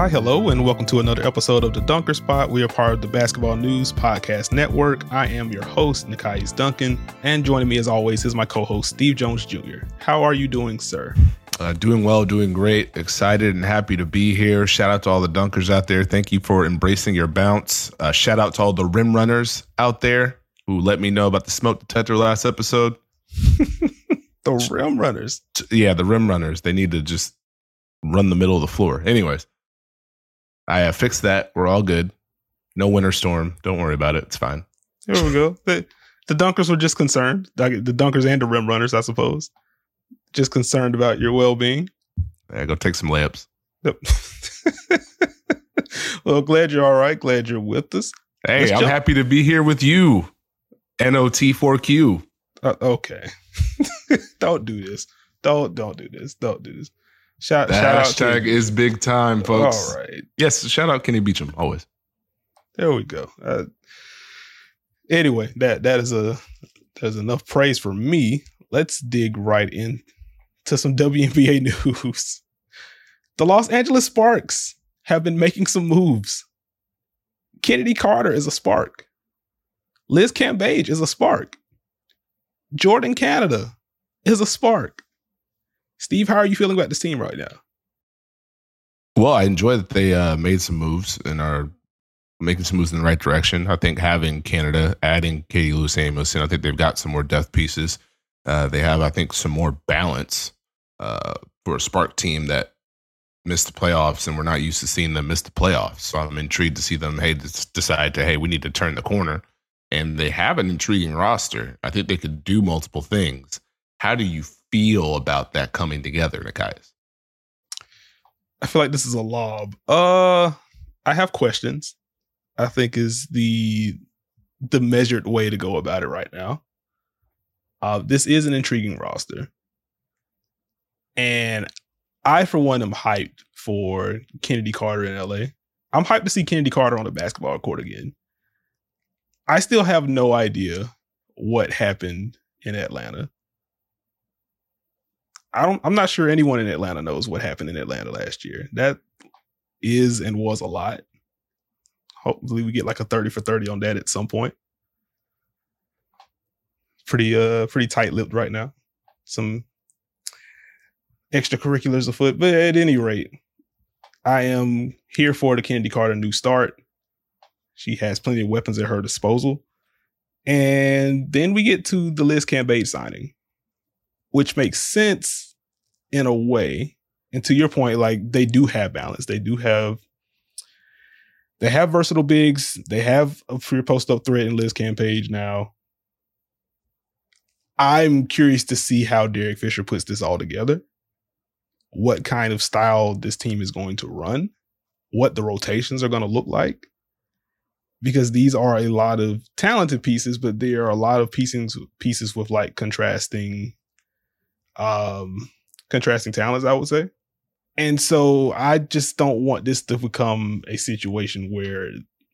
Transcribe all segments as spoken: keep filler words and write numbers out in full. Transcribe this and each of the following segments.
Hi, hello, and welcome to another episode of the Dunker Spot. We are part of the Basketball News Podcast Network. I am your host, Nekias Duncan, and joining me as always is my co-host, Steve Jones Junior How are you doing, sir? Uh, doing well, doing great, excited and happy to be here. Shout out to all the dunkers out there. Thank you for embracing your bounce. Uh, shout out to all the rim runners out there who let me know about the smoke detector last episode. The rim runners? Yeah, the rim runners. They need to just run the middle of the floor. Anyways, I uh, fixed that. We're all good. No winter storm. Don't worry about it. It's fine. There we go. The, the dunkers were just concerned. The dunkers and the rim runners, I suppose. Just concerned about your well-being. Yeah, go take some layups. Yep. Well, glad you're all right. Glad you're with us. Hey, Let's I'm jump. happy to be here with you. N O T four Q. Uh, okay. Don't do this. Don't don't do this. Don't do this. Shout, The shout out hashtag to, is big time, folks. All right. Yes, shout out Kenny Beecham, always. There we go. Uh, anyway, that that is a there's enough praise for me. Let's dig right in to some W N B A news. The Los Angeles Sparks have been making some moves. Kennedy Carter is a spark. Liz Cambage is a spark. Jordan Canada is a spark. Steve, how are you feeling about this team right now? Well, I enjoy that they uh, made some moves and are making some moves in the right direction. I think having Canada, adding Katie Lewis Amos, and I think they've got some more depth pieces. Uh, they have, I think, some more balance uh, for a Spark team that missed the playoffs, and we're not used to seeing them miss the playoffs. So I'm intrigued to see them, hey, decide to, hey, we need to turn the corner. And they have an intriguing roster. I think they could do multiple things. How do you feel about that coming together, Nekias? I feel like this is a lob. Uh, I have questions. I think is the the measured way to go about it right now. Uh, this is an intriguing roster. And I, for one, am hyped for Kennedy Carter in L A. I'm hyped to see Kennedy Carter on the basketball court again. I still have no idea what happened in Atlanta. I don't, I'm not sure anyone in Atlanta knows what happened in Atlanta last year. That is and was a lot. Hopefully we get like a thirty for thirty on that at some point. Pretty uh pretty tight-lipped right now. Some extracurriculars afoot. But at any rate, I am here for the Kennedy Carter new start. She has plenty of weapons at her disposal. And then we get to the Liz Cambage signing, which makes sense in a way. And to your point, like, they do have balance. They do have they have versatile bigs. They have a free post-up threat in Liz Cambage now. I'm curious to see how Derek Fisher puts this all together, what kind of style this team is going to run, what the rotations are going to look like. Because these are a lot of talented pieces, but there are a lot of pieces pieces with like contrasting, um, contrasting talents, I would say. And so I just don't want this to become a situation where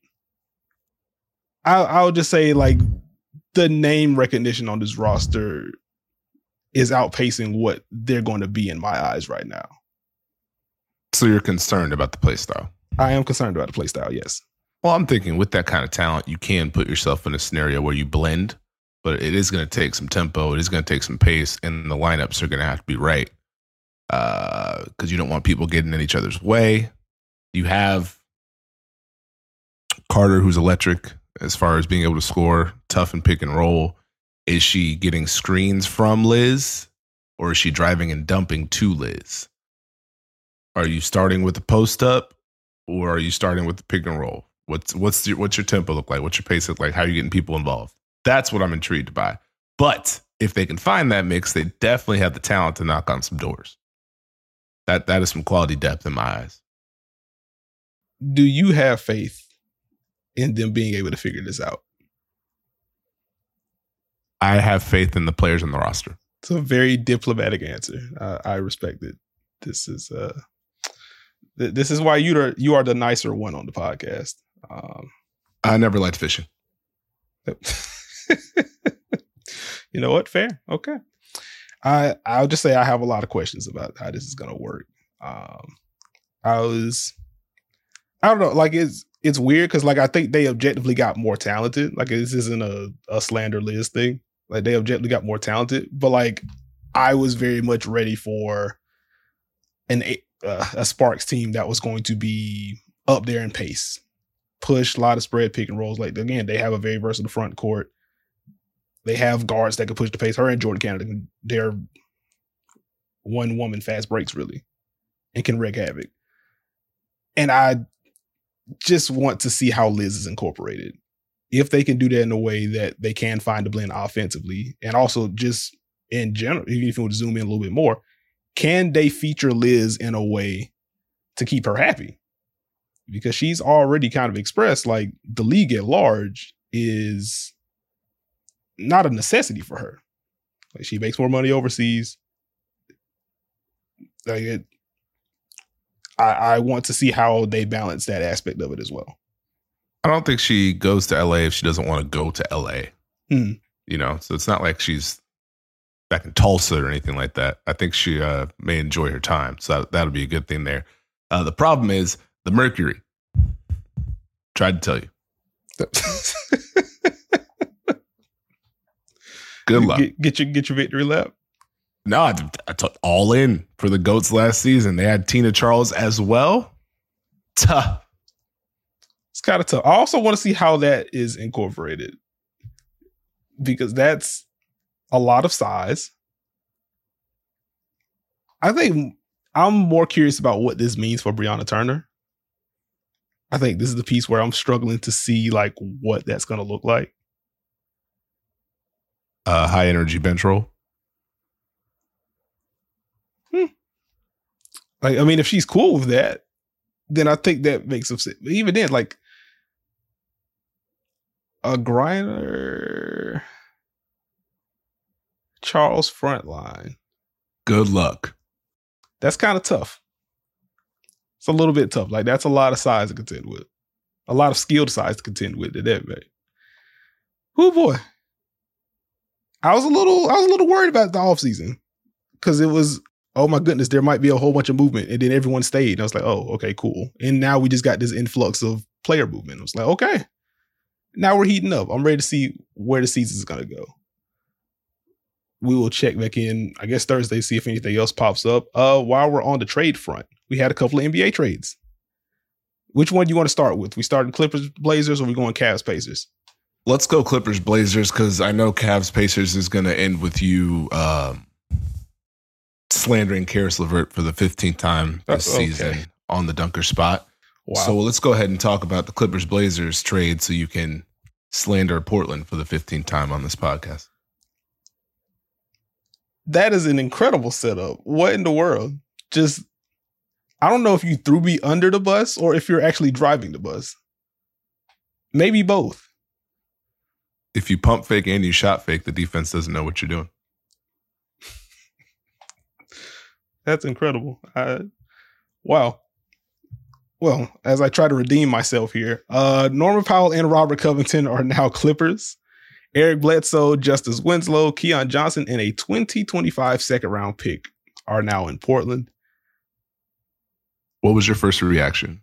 I, I'll just say like the name recognition on this roster is outpacing what they're going to be in my eyes right now. So you're concerned about the play style? I am concerned about the play style, yes. Well, I'm thinking with that kind of talent, you can put yourself in a scenario where you blend, but it is going to take some tempo. It is going to take some pace, and the lineups are going to have to be right because uh, you don't want people getting in each other's way. You have Carter, who's electric as far as being able to score, tough and pick and roll. Is she getting screens from Liz, or is she driving and dumping to Liz? Are you starting with the post up, or are you starting with the pick and roll? What's what's your what's your tempo look like? What's your pace look like? How are you getting people involved? That's what I'm intrigued by. But if they can find that mix, they definitely have the talent to knock on some doors. That that is some quality depth in my eyes. Do you have faith in them being able to figure this out? I have faith in the players on the roster. It's a very diplomatic answer. Uh, I respect it. This is uh, th- this is why you are you are the nicer one on the podcast. Um, I never liked fishing. You know what? Fair. Okay. I I'll just say I have a lot of questions about how this is going to work. Um, I was I don't know. Like it's it's weird because like I think they objectively got more talented. Like this isn't a, a slander Liz thing. Like they objectively got more talented, but like I was very much ready for an uh, a Sparks team that was going to be up there in pace, push a lot of spread pick and rolls. Like again, they have a very versatile front court. They have guards that can push the pace. Her and Jordan Canada, they're one woman fast breaks really, and can wreak havoc. And I just want to see how Liz is incorporated. If they can do that in a way that they can find a blend offensively, and also just in general, even if you want to zoom in a little bit more, can they feature Liz in a way to keep her happy? Because she's already kind of expressed like the league at large is not a necessity for her. Like she makes more money overseas. Like it, I, I want to see how they balance that aspect of it as well. I don't think she goes to L A if she doesn't want to go to L A. Hmm. You know, so it's not like she's back in Tulsa or anything like that. I think she uh, may enjoy her time. So that, that'll be a good thing there. Uh, the problem is the Mercury. Tried to tell you. Good luck. Get, get your get your victory lap. No, I, I took all in for the GOATs last season. They had Tina Charles as well. Tough. It's kind of tough. I also want to see how that is incorporated because that's a lot of size. I think I'm more curious about what this means for Brianna Turner. I think this is the piece where I'm struggling to see like what that's going to look like. Uh, high energy bench roll. Hmm. Like, I mean, if she's cool with that, then I think that makes some sense. But even then, like a Griner Charles Frontline. Good luck. That's kind of tough. It's a little bit tough. Like that's a lot of size to contend with. A lot of skilled size to contend with at that rate. Oh boy. I was a little, I was a little worried about the offseason because it was, oh my goodness, there might be a whole bunch of movement, and then everyone stayed. And I was like, oh, okay, cool. And now we just got this influx of player movement. I was like, okay, now we're heating up. I'm ready to see where the season is going to go. We will check back in, I guess Thursday, see if anything else pops up. Uh, while we're on the trade front, we had a couple of N B A trades. Which one do you want to start with? We starting Clippers, Blazers, or we going Cavs, Pacers? Let's go Clippers, Blazers, because I know Cavs, Pacers is going to end with you um, slandering Karis LeVert for the fifteenth time this okay. season on the dunker spot. Wow. So let's go ahead and talk about the Clippers, Blazers trade so you can slander Portland for the fifteenth time on this podcast. That is an incredible setup. What in the world? Just, I don't know if you threw me under the bus or if you're actually driving the bus. Maybe both. If you pump fake and you shot fake, the defense doesn't know what you're doing. That's incredible. I, wow. Well, as I try to redeem myself here, uh, Norman Powell and Robert Covington are now Clippers. Eric Bledsoe, Justice Winslow, Keon Johnson, and a twenty twenty-five second round pick are now in Portland. What was your first reaction?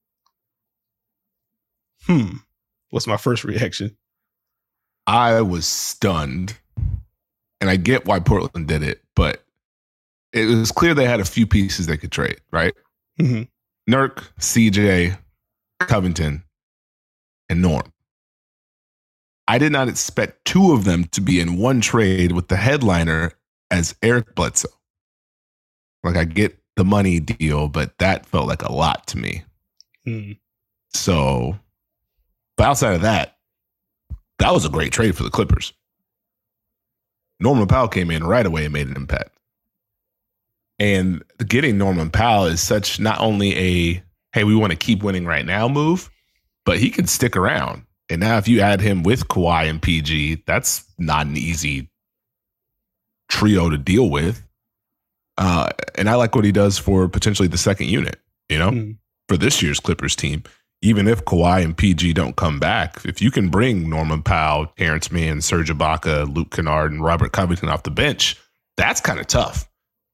Hmm. What's my first reaction? I was stunned. And I get why Portland did it, but it was clear they had a few pieces they could trade, right? Mm-hmm. Nurk, C J, Covington, and Norm. I did not expect two of them to be in one trade with the headliner as Eric Bledsoe. Like, I get the money deal, but that felt like a lot to me. Mm. So, but outside of that, that was a great trade for the Clippers. Norman Powell came in right away and made an impact. And getting Norman Powell is such not only a, hey, we want to keep winning right now move, but he can stick around. And now if you add him with Kawhi and P G, that's not an easy trio to deal with. Uh, and I like what he does for potentially the second unit, you know, mm. for this year's Clippers team. Even if Kawhi and P G don't come back, if you can bring Norman Powell, Terrence Mann, Serge Ibaka, Luke Kennard, and Robert Covington off the bench, that's kind of tough.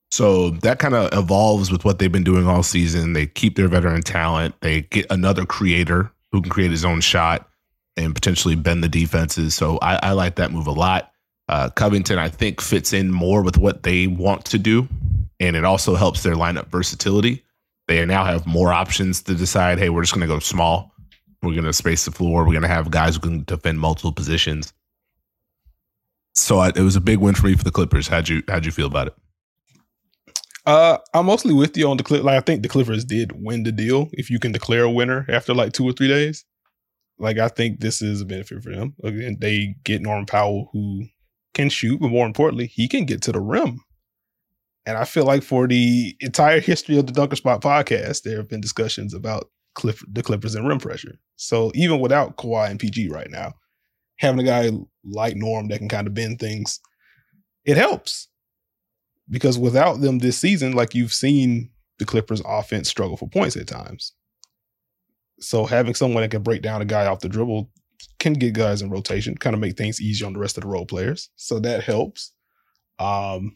So that kind of evolves with what they've been doing all season. They keep their veteran talent. They get another creator who can create his own shot and potentially bend the defenses. So I, I like that move a lot. Uh, Covington, I think, fits in more with what they want to do, and it also helps their lineup versatility. They now have more options to decide, hey, we're just going to go small. We're going to space the floor. We're going to have guys who can defend multiple positions. So I, it was a big win for me for the Clippers. How'd you how'd you feel about it? Uh, I'm mostly with you on the Clip. Like, I think the Clippers did win the deal. If you can declare a winner after like two or three days, like I think this is a benefit for them. Again, they get Norman Powell, who can shoot, but more importantly, he can get to the rim. And I feel like for the entire history of the Dunker Spot podcast, there have been discussions about Cliff, the Clippers and rim pressure. So even without Kawhi and P G right now, having a guy like Norm that can kind of bend things, it helps. Because without them this season, like you've seen the Clippers offense struggle for points at times. So having someone that can break down a guy off the dribble can get guys in rotation, kind of make things easier on the rest of the role players. So that helps. Um,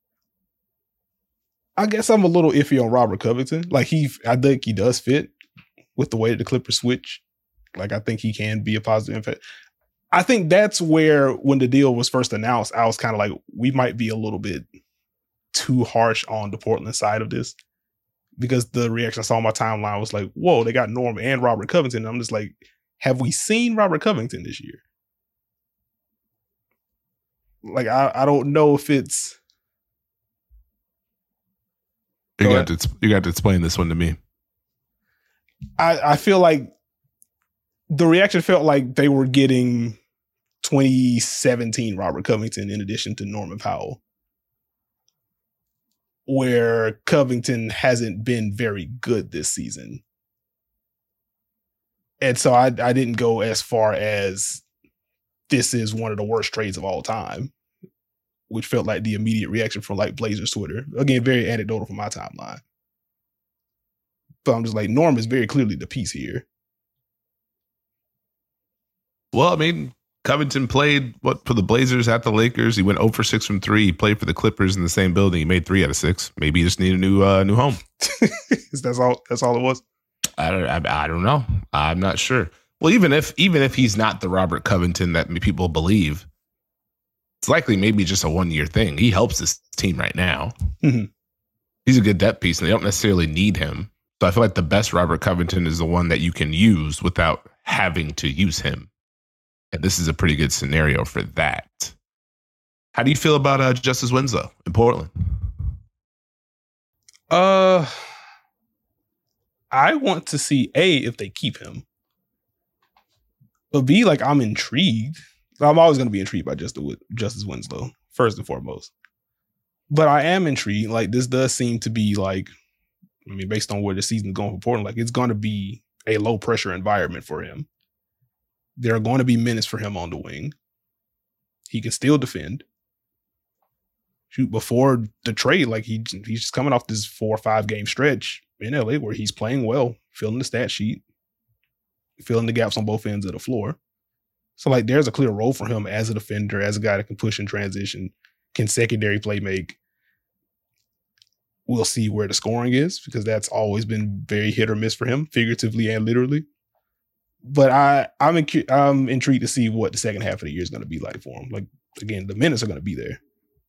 I guess I'm a little iffy on Robert Covington. Like he, I think he does fit with the way that the Clippers switch. Like I think he can be a positive impact. I think that's where when the deal was first announced, I was kind of like, we might be a little bit too harsh on the Portland side of this, because the reaction I saw on my timeline was like, whoa, they got Norm and Robert Covington. And I'm just like, have we seen Robert Covington this year? Like, I, I don't know if it's. You got to you got to explain this one to me. I, I feel like the reaction felt like they were getting twenty seventeen Robert Covington in addition to Norman Powell, where Covington hasn't been very good this season. And so I, I didn't go as far as this is one of the worst trades of all time, which felt like the immediate reaction from like Blazers Twitter. Again, very anecdotal from my timeline. But I'm just like, Norm is very clearly the piece here. Well, I mean, Covington played what for the Blazers at the Lakers. He went zero for six from three. He played for the Clippers in the same building. He made three out of six. Maybe he just needed a new uh, new home. that's all. That's all it was. I don't. I, I don't know. I'm not sure. Well, even if even if he's not the Robert Covington that people believe, it's likely maybe just a one year thing. He helps this team right now. Mm-hmm. He's a good depth piece, and they don't necessarily need him. So I feel like the best Robert Covington is the one that you can use without having to use him. And this is a pretty good scenario for that. How do you feel about uh, Justice Winslow in Portland? Uh, I want to see A, if they keep him. But B, like, I'm intrigued. I'm always going to be intrigued by Justice, Justice Winslow, first and foremost. But I am intrigued. Like, this does seem to be like, I mean, based on where the season's going for Portland, like, it's going to be a low pressure environment for him. There are going to be minutes for him on the wing. He can still defend. Shoot, before the trade, like he he's just coming off this four or five game stretch in L A where he's playing well, filling the stat sheet, filling the gaps on both ends of the floor. So like there's a clear role for him as a defender, as a guy that can push in transition, can secondary play make. We'll see where the scoring is, because that's always been very hit or miss for him, figuratively and literally. But I, I'm, inc- I'm intrigued to see what the second half of the year is going to be like for him. Like, again, the minutes are going to be there.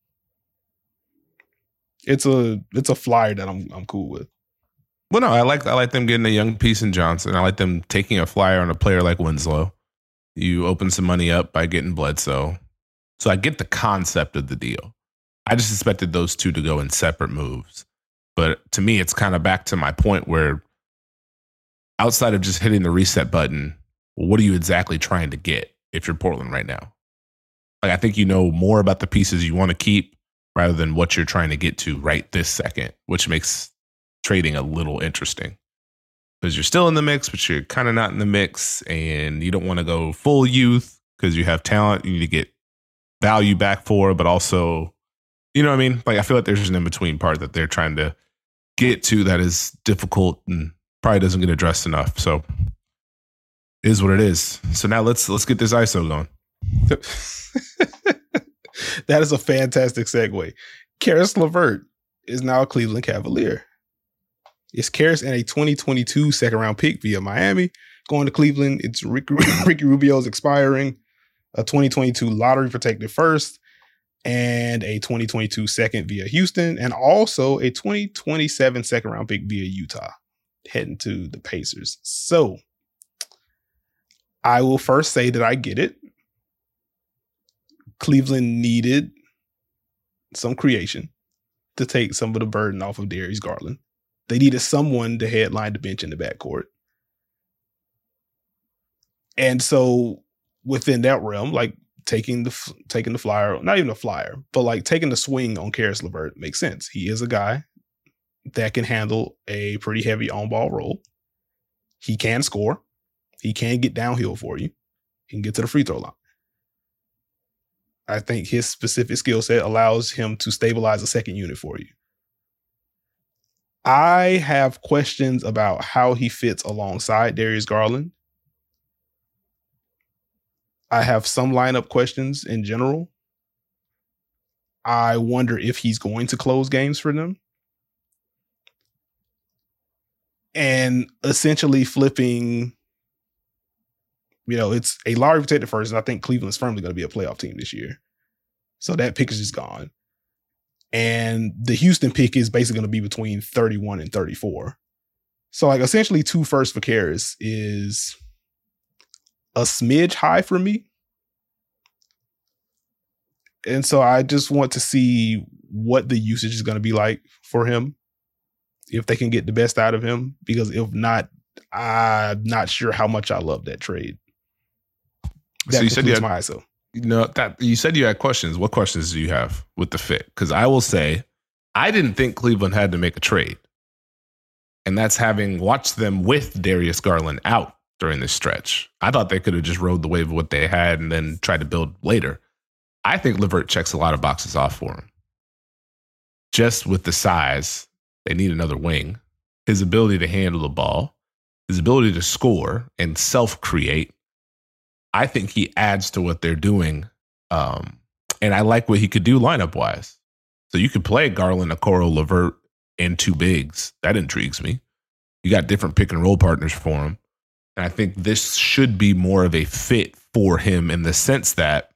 It's a it's a flyer that I'm I'm cool with. Well, no, I like I like them getting a young piece in Johnson. I like them taking a flyer on a player like Winslow. You open some money up by getting Bledsoe. So I get the concept of the deal. I just expected those two to go in separate moves. But to me, it's kind of back to my point where outside of just hitting the reset button, what are you exactly trying to get if you're Portland right now? Like, I think you know more about the pieces you want to keep rather than what you're trying to get to right this second, which makes trading a little interesting. Because you're still in the mix, but you're kind of not in the mix, and you don't want to go full youth because you have talent you need to get value back for, but also, you know what I mean? Like, I feel like there's an in-between part that they're trying to get to that is difficult and probably doesn't get addressed enough. So it is what it is. So now let's let's get this I S O going. That is a fantastic segue. Karis LeVert is now a Cleveland Cavalier. It's Caris and a twenty twenty-two second round pick via Miami going to Cleveland. It's Ricky, Ricky Rubio's expiring, a twenty twenty-two lottery protected first, and a twenty twenty-two second via Houston, and also a twenty twenty-seven second round pick via Utah heading to the Pacers. So I will first say that I get it. Cleveland needed some creation to take some of the burden off of Darius Garland. They needed someone to headline the bench in the backcourt. And so within that realm, like taking the taking the flyer, not even a flyer, but like taking the swing on Caris LeVert makes sense. He is a guy that can handle a pretty heavy on-ball role. He can score. He can get downhill for you. He can get to the free throw line. I think his specific skill set allows him to stabilize a second unit for you. I have questions about how he fits alongside Darius Garland. I have some lineup questions in general. I wonder if he's going to close games for them. And essentially flipping, you know, it's a lottery protected first, and I think Cleveland's firmly going to be a playoff team this year. So that pick is just gone. And the Houston pick is basically going to be between thirty-one and thirty-four. So like essentially two firsts for Caris is a smidge high for me. And so I just want to see what the usage is going to be like for him, if they can get the best out of him, because if not, I'm not sure how much I love that trade. That so you said you had, my I S O. You know, that you said you had questions. What questions do you have with the fit? Because I will say, I didn't think Cleveland had to make a trade. And that's having watched them with Darius Garland out during this stretch. I thought they could have just rode the wave of what they had and then tried to build later. I think LeVert checks a lot of boxes off for him. Just with the size, they need another wing. His ability to handle the ball, his ability to score and self-create. I think he adds to what they're doing. Um, and I like what he could do lineup-wise. So you could play Garland, Okoro, LeVert, and two bigs. That intrigues me. You got different pick-and-roll partners for him. And I think this should be more of a fit for him in the sense that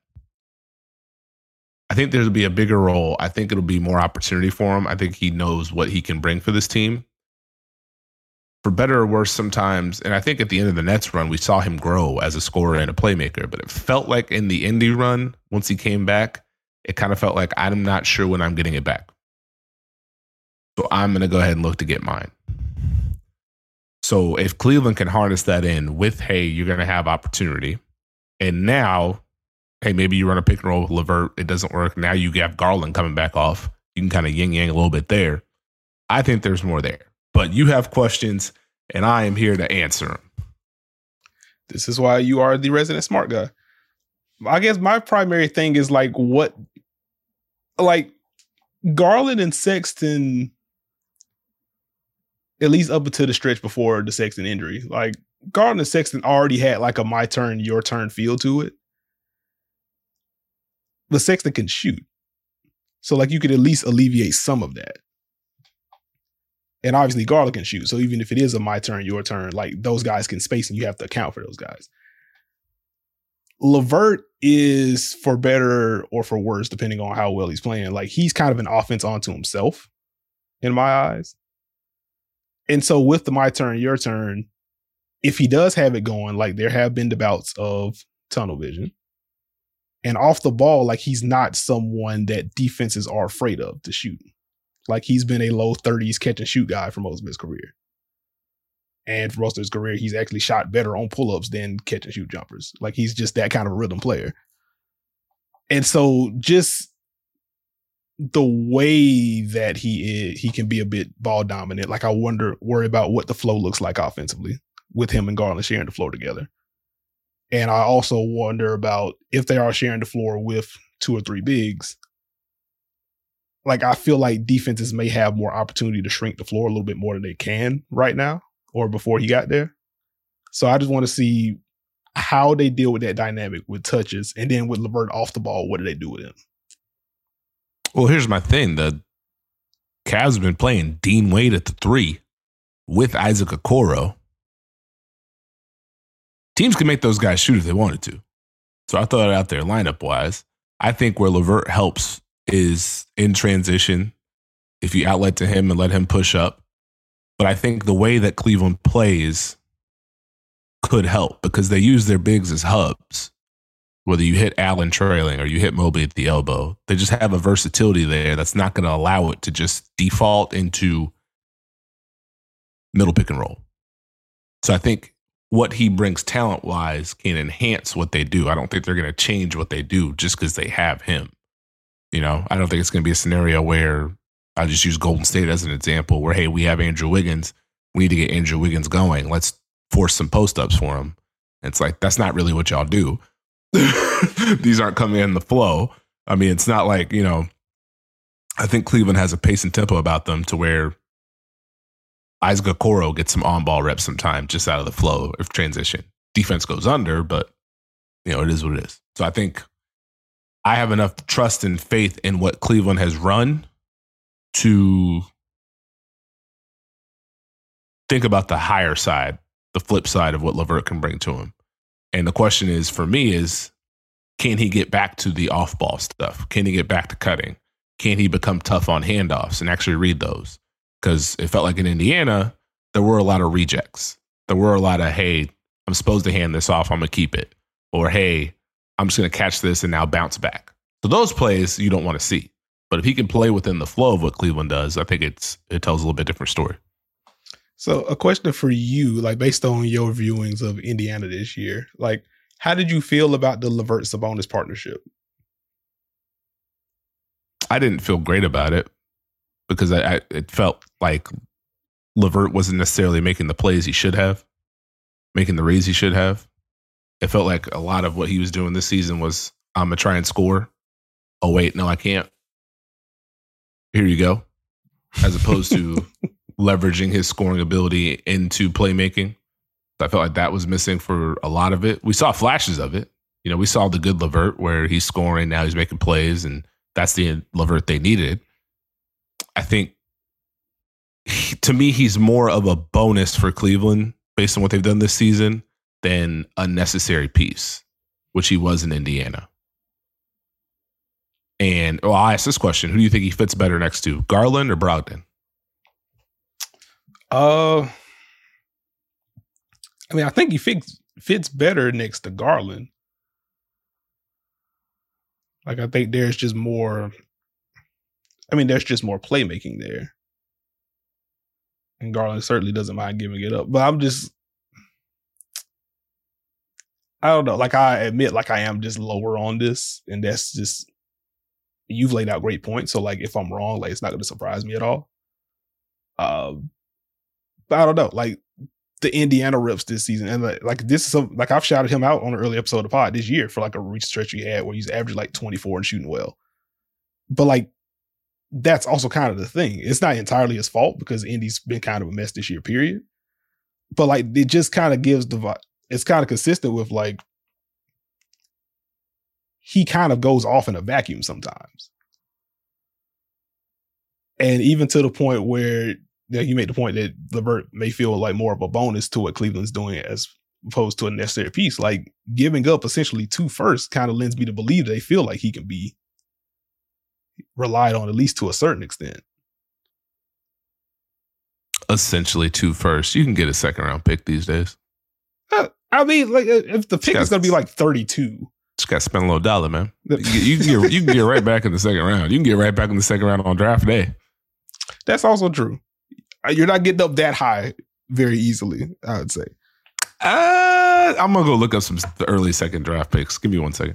I think there'll be a bigger role. I think it'll be more opportunity for him. I think he knows what he can bring for this team. For better or worse sometimes, and I think at the end of the Nets run, we saw him grow as a scorer and a playmaker, but it felt like in the Indy run, once he came back, it kind of felt like I'm not sure when I'm getting it back. So I'm going to go ahead and look to get mine. So if Cleveland can harness that in with, hey, you're going to have opportunity, and now, hey, maybe you run a pick and roll with LeVert, it doesn't work. Now you have Garland coming back off. You can kind of yin-yang a little bit there. I think there's more there. But you have questions, and I am here to answer them. This is why you are the resident smart guy. I guess my primary thing is like what, like Garland and Sexton, at least up until the stretch before the Sexton injury, like Garland and Sexton already had like a my turn, your turn feel to it. But Sexton can shoot. So like you could at least alleviate some of that. And obviously Garland can shoot. So even if it is a my turn, your turn, like those guys can space and you have to account for those guys. LeVert is, for better or for worse, depending on how well he's playing, like he's kind of an offense onto himself in my eyes. And so with the my turn, your turn, if he does have it going, like there have been the bouts of tunnel vision. And off the ball, like he's not someone that defenses are afraid of to shoot. Like he's been a low thirties catch and shoot guy for most of his career. And for most of his career, he's actually shot better on pull-ups than catch and shoot jumpers. Like he's just that kind of a rhythm player. And so just the way that he is, he can be a bit ball dominant. Like I wonder, worry about what the flow looks like offensively with him and Garland sharing the floor together. And I also wonder about if they are sharing the floor with two or three bigs. Like, I feel like defenses may have more opportunity to shrink the floor a little bit more than they can right now or before he got there. So I just want to see how they deal with that dynamic with touches. And then with LeVert off the ball, what do they do with him? Well, here's my thing. The Cavs have been playing Dean Wade at the three with Isaac Okoro. Teams can make those guys shoot if they wanted to. So I thought it out there lineup wise. I think where LeVert helps is in transition. If you outlet to him and let him push up. But I think the way that Cleveland plays could help because they use their bigs as hubs. Whether you hit Allen trailing or you hit Mobley at the elbow, they just have a versatility there that's not going to allow it to just default into middle pick and roll. So I think what he brings talent-wise can enhance what they do. I don't think they're going to change what they do just because they have him. You know, I don't think it's going to be a scenario where I'll just use Golden State as an example where, hey, we have Andrew Wiggins. We need to get Andrew Wiggins going. Let's force some post-ups for him. And it's like, that's not really what y'all do. These aren't coming in the flow. I mean, it's not like, you know, I think Cleveland has a pace and tempo about them to where Isaac Okoro gets some on-ball reps sometime just out of the flow of transition. Defense goes under, but, you know, it is what it is. So I think I have enough trust and faith in what Cleveland has run to think about the higher side, the flip side of what LeVert can bring to him. And the question is, for me, is can he get back to the off-ball stuff? Can he get back to cutting? Can he become tough on handoffs and actually read those? Because it felt like in Indiana, there were a lot of rejects. There were a lot of, hey, I'm supposed to hand this off, I'm going to keep it. Or, hey, I'm just going to catch this and now bounce back. So those plays you don't want to see. But if he can play within the flow of what Cleveland does, I think it's it tells a little bit different story. So a question for you, like based on your viewings of Indiana this year, like how did you feel about the LeVert Sabonis partnership? I didn't feel great about it because I, I it felt like LeVert wasn't necessarily making the plays he should have, making the reads he should have. It felt like a lot of what he was doing this season was, I'm going to try and score. Oh, wait, no, I can't. Here you go. As opposed to leveraging his scoring ability into playmaking. I felt like that was missing for a lot of it. We saw flashes of it. You know, we saw the good LeVert where he's scoring, now he's making plays, and that's the LeVert they needed. I think, he, to me, he's more of a bonus for Cleveland based on what they've done this season than a necessary piece, which he was in Indiana. And well, I'll ask this question. Who do you think he fits better next to, Garland or Brogdon? Uh, I mean, I think he fits, fits better next to Garland. Like, I think there's just more, I mean, there's just more playmaking there. And Garland certainly doesn't mind giving it up. But I'm just, I don't know. Like, I admit, like, I am just lower on this. And that's just, you've laid out great points. So, like, if I'm wrong, like, it's not going to surprise me at all. Um, but I don't know. Like, the Indiana reps this season, and like, like this is some, like I've shouted him out on an early episode of the pod this year for like a reach stretch he had where he's averaging like twenty-four and shooting well. But like, that's also kind of the thing. It's not entirely his fault because Indy's been kind of a mess this year, period. But like, it just kind of gives the, it's kind of consistent with like, he kind of goes off in a vacuum sometimes. And even to the point where, yeah, you made the point that LeVert may feel like more of a bonus to what Cleveland's doing as opposed to a necessary piece. Like, giving up essentially two firsts kind of lends me to believe they feel like he can be relied on at least to a certain extent. Essentially two firsts. You can get a second round pick these days. Uh, I mean, like if the pick is going to be like thirty-two. Just got to spend a little dollar, man. You can, get, you, can get, you can get right back in the second round. You can get right back in the second round on draft day. That's also true. You're not getting up that high very easily, I would say. Uh, I'm going to go look up some early second draft picks. Give me one second.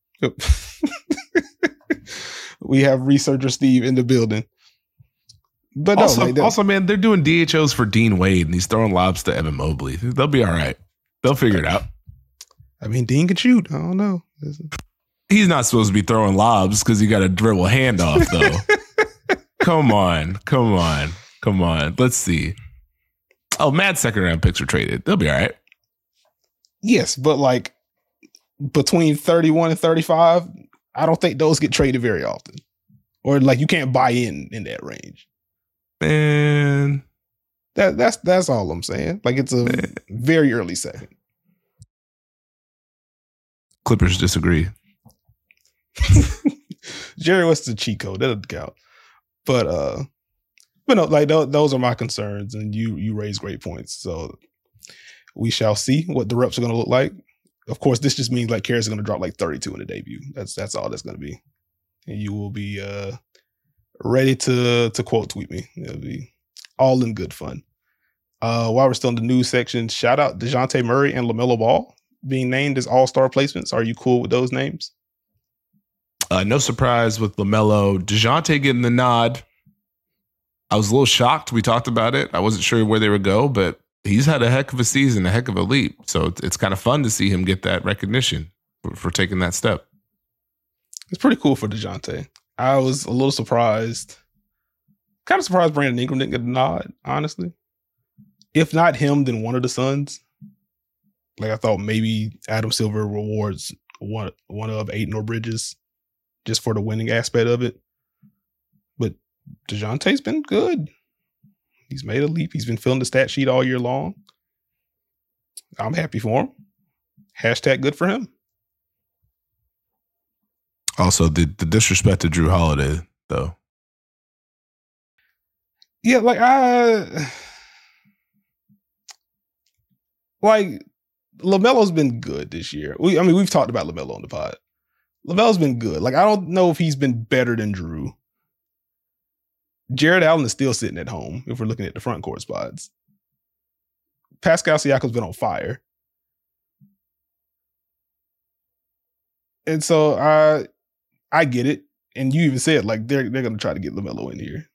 We have researcher Steve in the building. But also, no, like also, man, they're doing D H Os for Dean Wade, and he's throwing lobs to Evan Mobley. They'll be all right. They'll figure it out. I mean, Dean can shoot. I don't know. He's not supposed to be throwing lobs because he got a dribble handoff, though. Come on. Come on. Come on. Let's see. Oh, mad second round picks are traded. They'll be all right. Yes, but like between thirty-one and thirty-five, I don't think those get traded very often. Or like you can't buy in in that range. Man. That that's that's all I'm saying. Like it's a Man. very early second. Clippers disagree. Jerry West's a cheat code. That doesn't count. But uh, but no, like th- those are my concerns, and you you raise great points. So we shall see what the reps are going to look like. Of course, this just means like Caris is going to drop like thirty-two in the debut. That's that's all that's going to be, and you will be uh ready to to quote tweet me. It'll be all in good fun. Uh, while we're still in the news section, shout out DeJounte Murray and LaMelo Ball being named as all-star placements. Are you cool with those names? Uh, no surprise with LaMelo. DeJounte getting the nod. I was a little shocked. We talked about it. I wasn't sure where they would go, but he's had a heck of a season, a heck of a leap. So it's, it's kind of fun to see him get that recognition for, for taking that step. It's pretty cool for DeJounte. I was a little surprised. Kind of surprised Brandon Ingram didn't get a nod, honestly. If not him, then one of the Suns. Like I thought maybe Adam Silver rewards one, one of Ayton or Bridges just for the winning aspect of it. But DeJounte's been good. He's made a leap. He's been filling the stat sheet all year long. I'm happy for him. Hashtag good for him. Also, the, the disrespect to Drew Holiday, though. Yeah, like I... Like, LaMelo's been good this year. We, I mean, we've talked about LaMelo on the pod. LaMelo's been good. Like, I don't know if he's been better than Drew. Jared Allen is still sitting at home if we're looking at the front court spots. Pascal Siakam's been on fire. And so I I get it. And you even said, like, they're they're going to try to get LaMelo in here.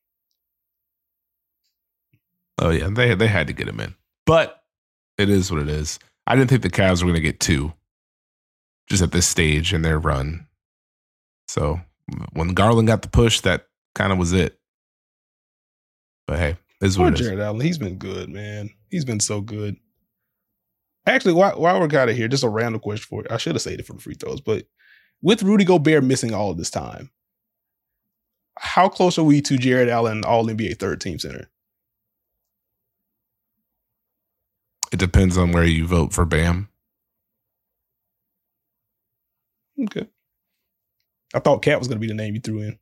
Oh, yeah. They, they had to get him in. But it is what it is. I didn't think the Cavs were going to get two just at this stage in their run. So when Garland got the push, that kind of was it. But hey, this is what it is. Jared Allen, he's been good, man. He's been so good. Actually, while, while we're kind of here, just a random question for you. I should have saved it for the free throws, but with Rudy Gobert missing all of this time, how close are we to Jared Allen, all N B A third team center? It depends on where you vote for Bam. Okay. I thought Cat was going to be the name you threw in.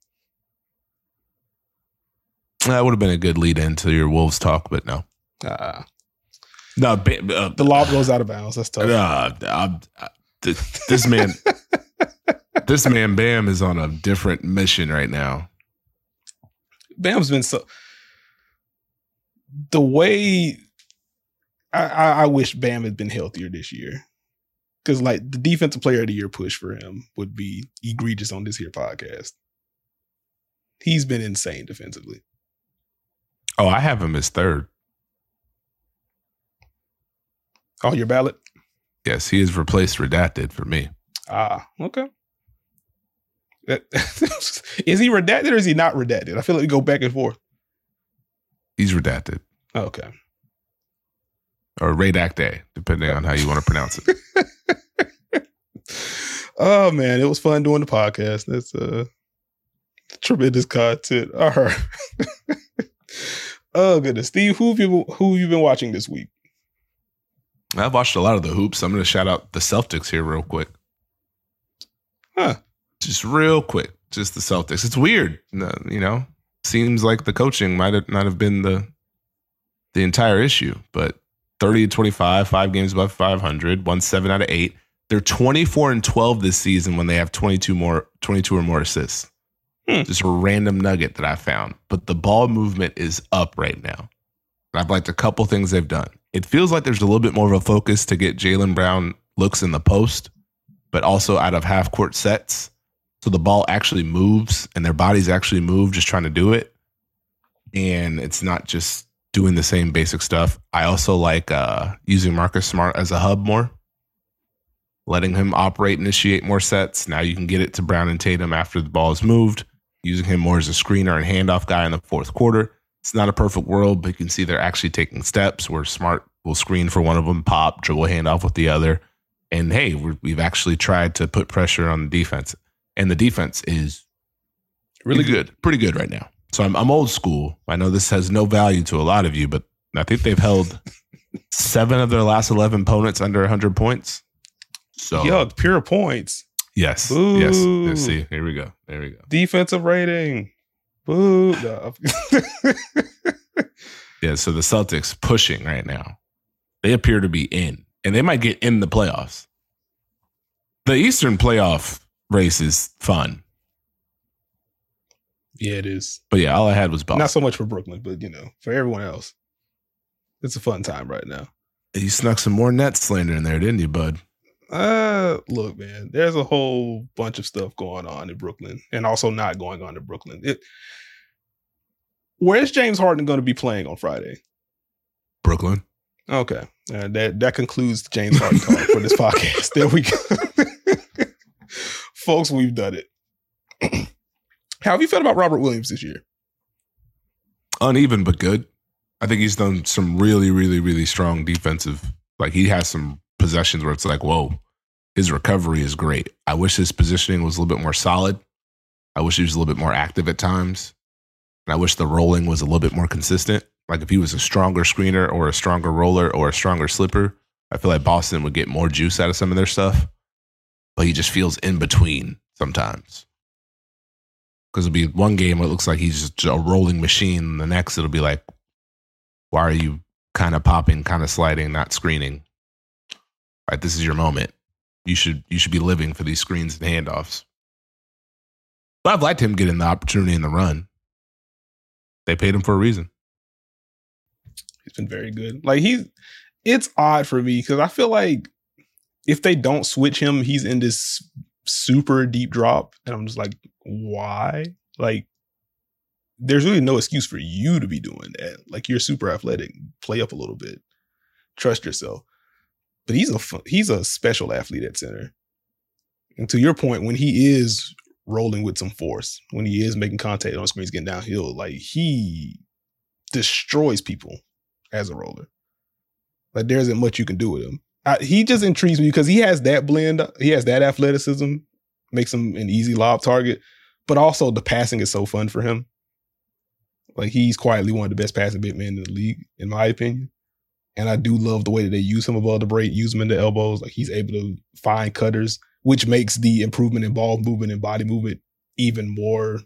That would have been a good lead into your Wolves talk, but no. Uh, no, Bam, uh, the lob goes out of bounds. That's tough. Uh, I, I, this man, this man Bam is on a different mission right now. Bam's been so... The way... I, I wish Bam had been healthier this year. Because, like, the defensive player of the year push for him would be egregious on this here podcast. He's been insane defensively. Oh, I have him as third. Oh, your ballot? Yes, he has replaced Redacted for me. Ah, okay. Is he redacted or is he not redacted? I feel like we go back and forth. He's Redacted. Okay. Or Redacted, depending on how you want to pronounce it. Oh, man, it was fun doing the podcast. That's uh, tremendous content. All right. Oh, goodness. Steve, who have you, who have you been watching this week? I've watched a lot of the hoops. I'm going to shout out the Celtics here real quick. Huh. Just real quick. Just the Celtics. It's weird. You know, seems like the coaching might have not have been the the entire issue, but thirty to twenty-five, five games above five hundred, won seven out of eight. They're twenty-four and twelve this season when they have twenty-two more, twenty-two or more assists. Hmm. Just a random nugget that I found. But the ball movement is up right now. And I've liked a couple things they've done. It feels like there's a little bit more of a focus to get Jaylen Brown looks in the post, but also out of half court sets. So the ball actually moves and their bodies actually move just trying to do it. And it's not just doing the same basic stuff. I also like uh, using Marcus Smart as a hub more, letting him operate, initiate more sets. Now you can get it to Brown and Tatum after the ball is moved, using him more as a screener and handoff guy in the fourth quarter. It's not a perfect world, but you can see they're actually taking steps where Smart will screen for one of them, pop, dribble handoff with the other. And hey, we're, we've actually tried to put pressure on the defense. And the defense is really good. good. Pretty good right now. So I'm, I'm old school. I know this has no value to a lot of you, but I think they've held seven of their last eleven opponents under one hundred points. So Yuck, pure points. Yes. Boo. Yes. Let's see. Here we go. There we go. Defensive rating. Boo. No. Yeah, so the Celtics pushing right now. They appear to be in, and they might get in the playoffs. The Eastern playoff race is fun. Yeah, it is. But yeah, all I had was Boston. Not so much for Brooklyn, but, you know, for everyone else, it's a fun time right now. You snuck some more net slander in there, didn't you, bud? Uh, look, man, there's a whole bunch of stuff going on in Brooklyn and also not going on in Brooklyn. It, where's James Harden going to be playing on Friday? Brooklyn. Okay. Uh, that, that concludes the James Harden talk for this podcast. There we go. Folks, we've done it. How have you felt about Robert Williams this year? Uneven, but good. I think he's done some really, really, really strong defensive. Like, he has some possessions where it's like, whoa, his recovery is great. I wish his positioning was a little bit more solid. I wish he was a little bit more active at times. And I wish the rolling was a little bit more consistent. Like, if he was a stronger screener or a stronger roller or a stronger slipper, I feel like Boston would get more juice out of some of their stuff. But he just feels in between sometimes. Because it'll be one game where it looks like he's just a rolling machine. And the next, it'll be like, why are you kind of popping, kind of sliding, not screening? Right, this is your moment. You should you should be living for these screens and handoffs. But I've liked him getting the opportunity in the run. They paid him for a reason. He's been very good. Like, he's, it's odd for me because I feel like if they don't switch him, he's in this super deep drop. And I'm just like, why? Like, there's really no excuse for you to be doing that. Like, you're super athletic. Play up a little bit. Trust yourself. But he's a he's a special athlete at center. And to your point, when he is rolling with some force, when he is making contact on screens, getting downhill, like, he destroys people as a roller. Like, there isn't much you can do with him. I, he just intrigues me because he has that blend. He has that athleticism, makes him an easy lob target. But also the passing is so fun for him. Like, he's quietly one of the best passing big men in the league, in my opinion. And I do love the way that they use him above the break, use him in the elbows. Like, he's able to find cutters, which makes the improvement in ball movement and body movement even more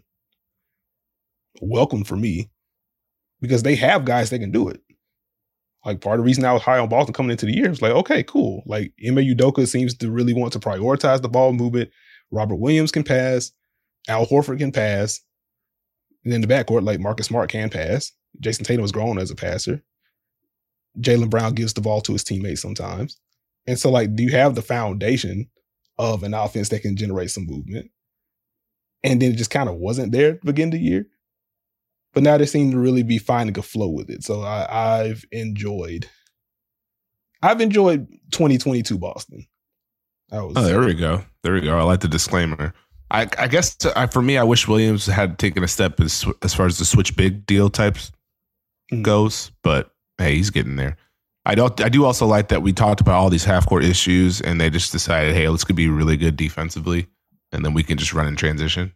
welcome for me because they have guys that can do it. Like, part of the reason I was high on Boston coming into the year was like, okay, cool. Like, Ime Udoka seems to really want to prioritize the ball movement. Robert Williams can pass. Al Horford can pass. And in the backcourt, like, Marcus Smart can pass. Jason Tatum was grown as a passer. Jaylen Brown gives the ball to his teammates sometimes. And so, like, do you have the foundation of an offense that can generate some movement? And then it just kind of wasn't there at the beginning of the year. But now they seem to really be finding a flow with it. So I, I've enjoyed, I've enjoyed twenty twenty-two Boston. I was, oh, there we go. There we go. I like the disclaimer. I, I guess to, I, for me, I wish Williams had taken a step as, as far as the switch big deal types mm-hmm. goes, but hey, he's getting there. I don't. I do also like that we talked about all these half court issues, and they just decided, hey, let's be really good defensively, and then we can just run in transition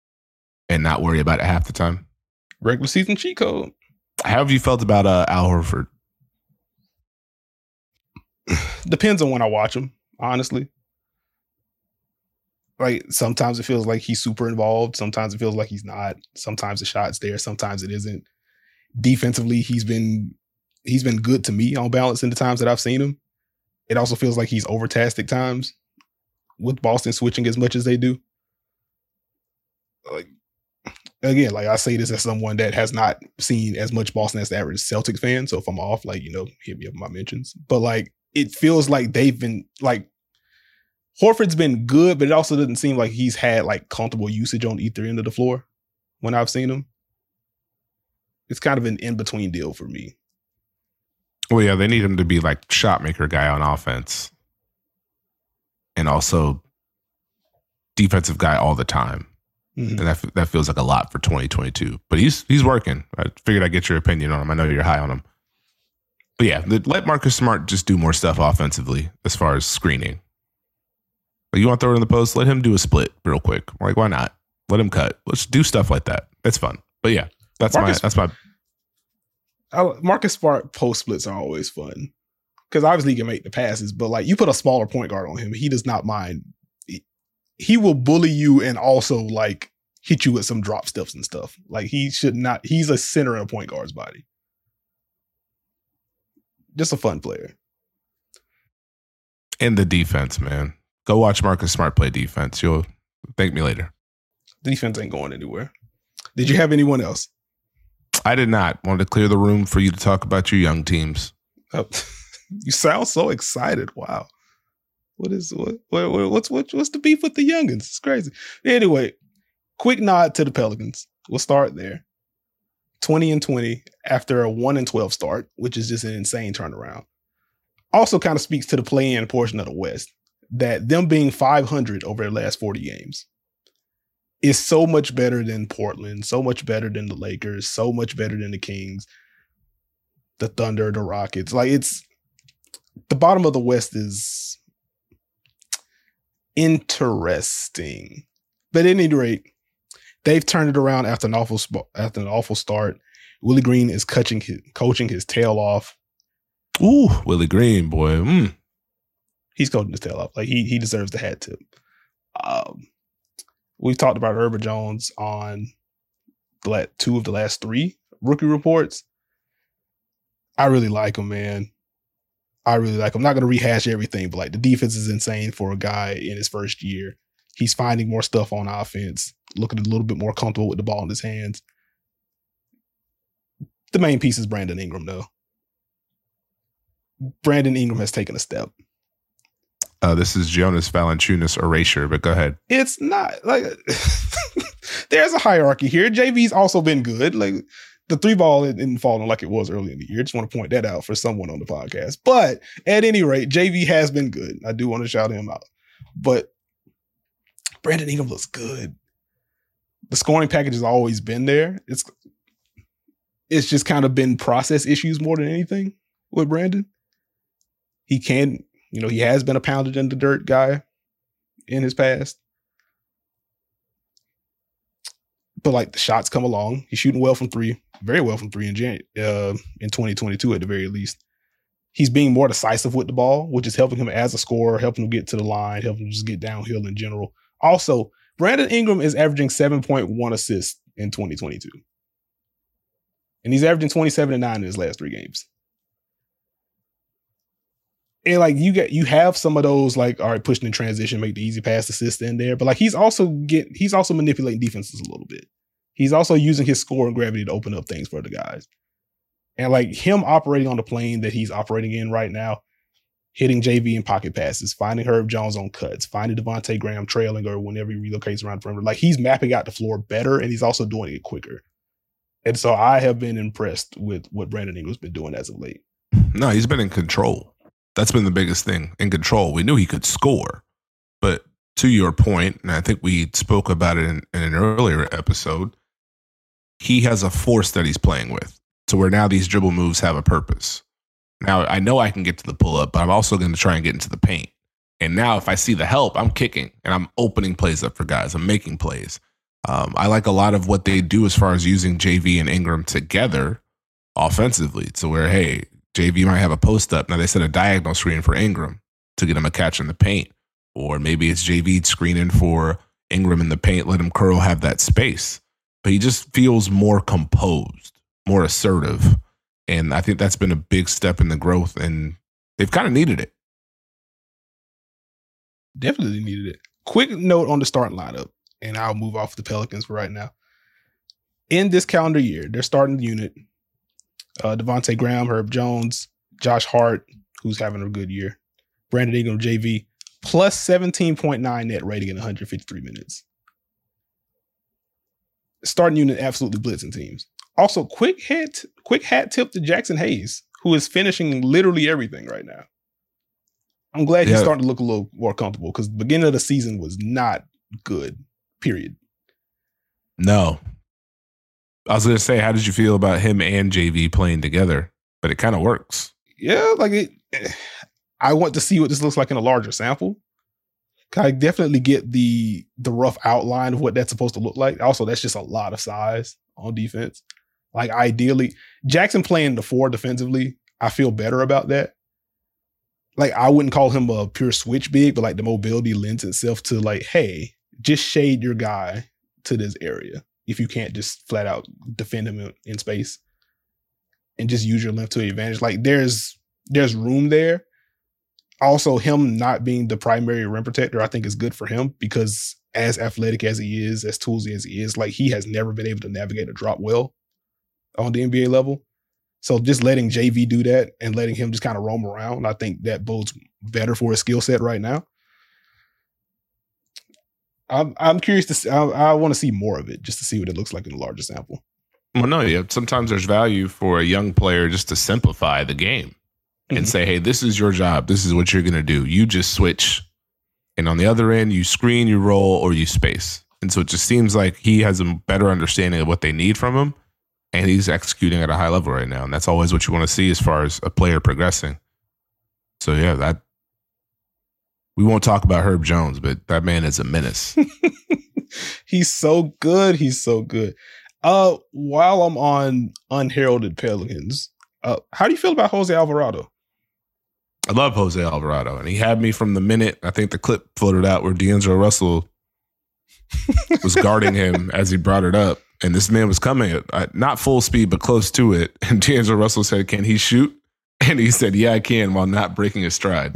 and not worry about it half the time. Regular season cheat code. How have you felt about uh, Al Horford? Depends on when I watch him, honestly. Like, sometimes it feels like he's super involved. Sometimes it feels like he's not. Sometimes the shot's there. Sometimes it isn't. Defensively, he's been he's been good to me on balance in the times that I've seen him. It also feels like he's overtasked at times with Boston switching as much as they do. Like, again, like, I say this as someone that has not seen as much Boston as the average Celtics fan. So if I'm off, like, you know, hit me up in my mentions. But, like, it feels like they've been, like, Horford's been good, but it also doesn't seem like he's had, like, comfortable usage on either end of the floor when I've seen him. It's kind of an in-between deal for me. Well, yeah, they need him to be like shot maker guy on offense and also defensive guy all the time. Mm-hmm. And that that feels like a lot for twenty twenty-two. But he's he's working. I figured I'd get your opinion on him. I know you're high on him. But yeah, let Marcus Smart just do more stuff offensively as far as screening. Like, you want to throw it in the post? Let him do a split real quick. Like, why not? Let him cut. Let's do stuff like that. That's fun. But yeah, That's Marcus, my that's my I, Marcus Smart post splits are always fun because obviously he can make the passes, but like you put a smaller point guard on him, he does not mind. He, he will bully you and also like hit you with some drop steps and stuff. Like he should not. He's a center in a point guard's body. Just a fun player. And the defense, man. Go watch Marcus Smart play defense. You'll thank me later. Defense ain't going anywhere. Did you have anyone else? I did not. Wanted to clear the room for you to talk about your young teams. Oh, you sound so excited. Wow. What is what, what what's what, what's the beef with the youngins? It's crazy. Anyway, quick nod to the Pelicans. We'll start there. twenty and twenty after a one and twelve start, which is just an insane turnaround. Also kind of speaks to the play-in portion of the West, that them being five hundred over their last forty games is so much better than Portland, so much better than the Lakers, so much better than the Kings, the Thunder, the Rockets. Like it's the bottom of the West is interesting. But at any rate, they've turned it around after an awful sp- after an awful start. Willie Green is coaching his, coaching his tail off. Ooh, Willie Green, boy. Mm. He's coaching his tail off. Like he he deserves the hat tip. Um, we've talked about Herbert Jones on the last, two of the last three rookie reports. I really like him, man. I really like him. I'm not going to rehash everything, but like the defense is insane for a guy in his first year. He's finding more stuff on offense, looking a little bit more comfortable with the ball in his hands. The main piece is Brandon Ingram, though. Brandon Ingram has taken a step. Uh, this is Jonas Valanciunas erasure, but go ahead. It's not like there's a hierarchy here. J V's also been good. Like the three ball isn't falling like it was early in the year. Just want to point that out for someone on the podcast. But at any rate, J V has been good. I do want to shout him out. But Brandon Ingram looks good. The scoring package has always been there. It's it's just kind of been process issues more than anything with Brandon. He can, you know, he has been a pounded in the dirt guy in his past. But like the shots come along. He's shooting well from three, very well from three in Jan- uh, in twenty twenty-two at the very least. He's being more decisive with the ball, which is helping him as a scorer, helping him get to the line, helping him just get downhill in general. Also, Brandon Ingram is averaging seven point one assists in twenty twenty-two. And he's averaging twenty-seven and nine in his last three games. And like you get, you have some of those like, all right, pushing in transition, make the easy pass assist in there. But like he's also get, he's also manipulating defenses a little bit. He's also using his score and gravity to open up things for the guys. And like him operating on the plane that he's operating in right now, hitting J V in pocket passes, finding Herb Jones on cuts, finding Devontae Graham trailing or whenever he relocates around the perimeter. Like he's mapping out the floor better and he's also doing it quicker. And so I have been impressed with what Brandon Ingram's been doing as of late. No, he's been in control. That's been the biggest thing, in control. We knew he could score, but to your point, and I think we spoke about it in, in an earlier episode, he has a force that he's playing with to where now these dribble moves have a purpose. Now, I know I can get to the pull-up, but I'm also going to try and get into the paint. And now if I see the help, I'm kicking and I'm opening plays up for guys. I'm making plays. Um, I like a lot of what they do as far as using J V and Ingram together offensively to where, hey, J V might have a post up. Now they set a diagonal screen for Ingram to get him a catch in the paint. Or maybe it's J V screening for Ingram in the paint, let him curl, have that space. But he just feels more composed, more assertive. And I think that's been a big step in the growth, and they've kind of needed it. Definitely needed it. Quick note on the starting lineup, and I'll move off the Pelicans for right now. In this calendar year, their starting unit, uh, Devontae Graham, Herb Jones, Josh Hart, who's having a good year, Brandon Ingram, J V, plus seventeen point nine net rating in one hundred fifty-three minutes. Starting unit absolutely blitzing teams. Also, quick hit, quick hat tip to Jackson Hayes, who is finishing literally everything right now. I'm glad he's yeah. starting to look a little more comfortable because the beginning of the season was not good, period. No. I was going to say, how did you feel about him and J V playing together? But it kind of works. Yeah, like it. I want to see what this looks like in a larger sample. I definitely get the the rough outline of what that's supposed to look like. Also, that's just a lot of size on defense. Like ideally, Jackson playing the four defensively, I feel better about that. Like I wouldn't call him a pure switch big, but like the mobility lends itself to like, hey, just shade your guy to this area if you can't just flat out defend him in, in space, and just use your length to your advantage. Like there's there's room there. Also, him not being the primary rim protector, I think is good for him because as athletic as he is, as toolsy as he is, like he has never been able to navigate a drop well on the N B A level. So just letting J V do that and letting him just kind of roam around, I think that bodes better for his skill set right now. I'm I'm curious to see, I, I want to see more of it just to see what it looks like in a larger sample. Well, no, yeah. Sometimes there's value for a young player just to simplify the game mm-hmm. and say, hey, this is your job. This is what you're going to do. You just switch. And on the other end, you screen, you roll, or you space. And so it just seems like he has a better understanding of what they need from him. And he's executing at a high level right now. And that's always what you want to see as far as a player progressing. So, yeah, that we won't talk about Herb Jones, but that man is a menace. He's so good. He's so good. Uh, while I'm on unheralded Pelicans, uh, how do you feel about Jose Alvarado? I love Jose Alvarado. And he had me from the minute, I think the clip floated out where D'Angelo Russell was guarding him as he brought it up. And this man was coming at uh, not full speed, but close to it. And D'Angelo Russell said, can he shoot? And he said, yeah, I can, while not breaking his stride.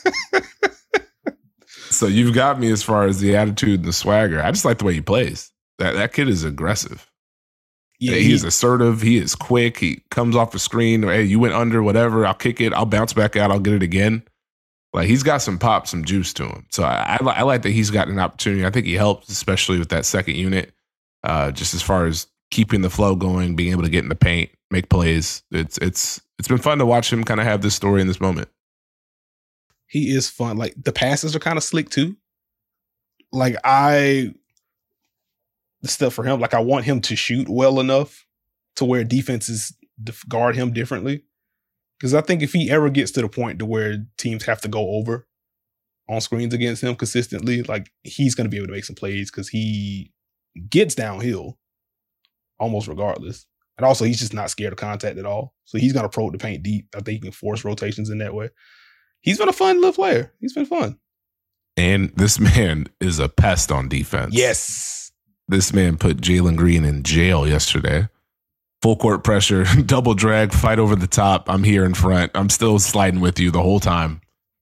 So you've got me as far as the attitude and the swagger. I just like the way he plays. That that kid is aggressive. Yeah, he, he's assertive. He is quick. He comes off the screen. Hey, you went under, whatever. I'll kick it. I'll bounce back out. I'll get it again. Like he's got some pop, some juice to him. So I, I, I like that he's gotten an opportunity. I think he helps, especially with that second unit. Uh, just as far as keeping the flow going, being able to get in the paint, make plays. It's it's it's been fun to watch him kind of have this story in this moment. He is fun. Like the passes are kind of slick too. Like I, the stuff for him, like I want him to shoot well enough to where defenses guard him differently. Because I think if he ever gets to the point to where teams have to go over on screens against him consistently, like he's going to be able to make some plays because he gets downhill almost regardless. And also he's just not scared of contact at all. So he's going to probe the paint deep. I think he can force rotations in that way. He's been a fun little player. He's been fun. And this man is a pest on defense. Yes. This man put Jalen Green in jail yesterday. Full court pressure, double drag, fight over the top. I'm here in front. I'm still sliding with you the whole time.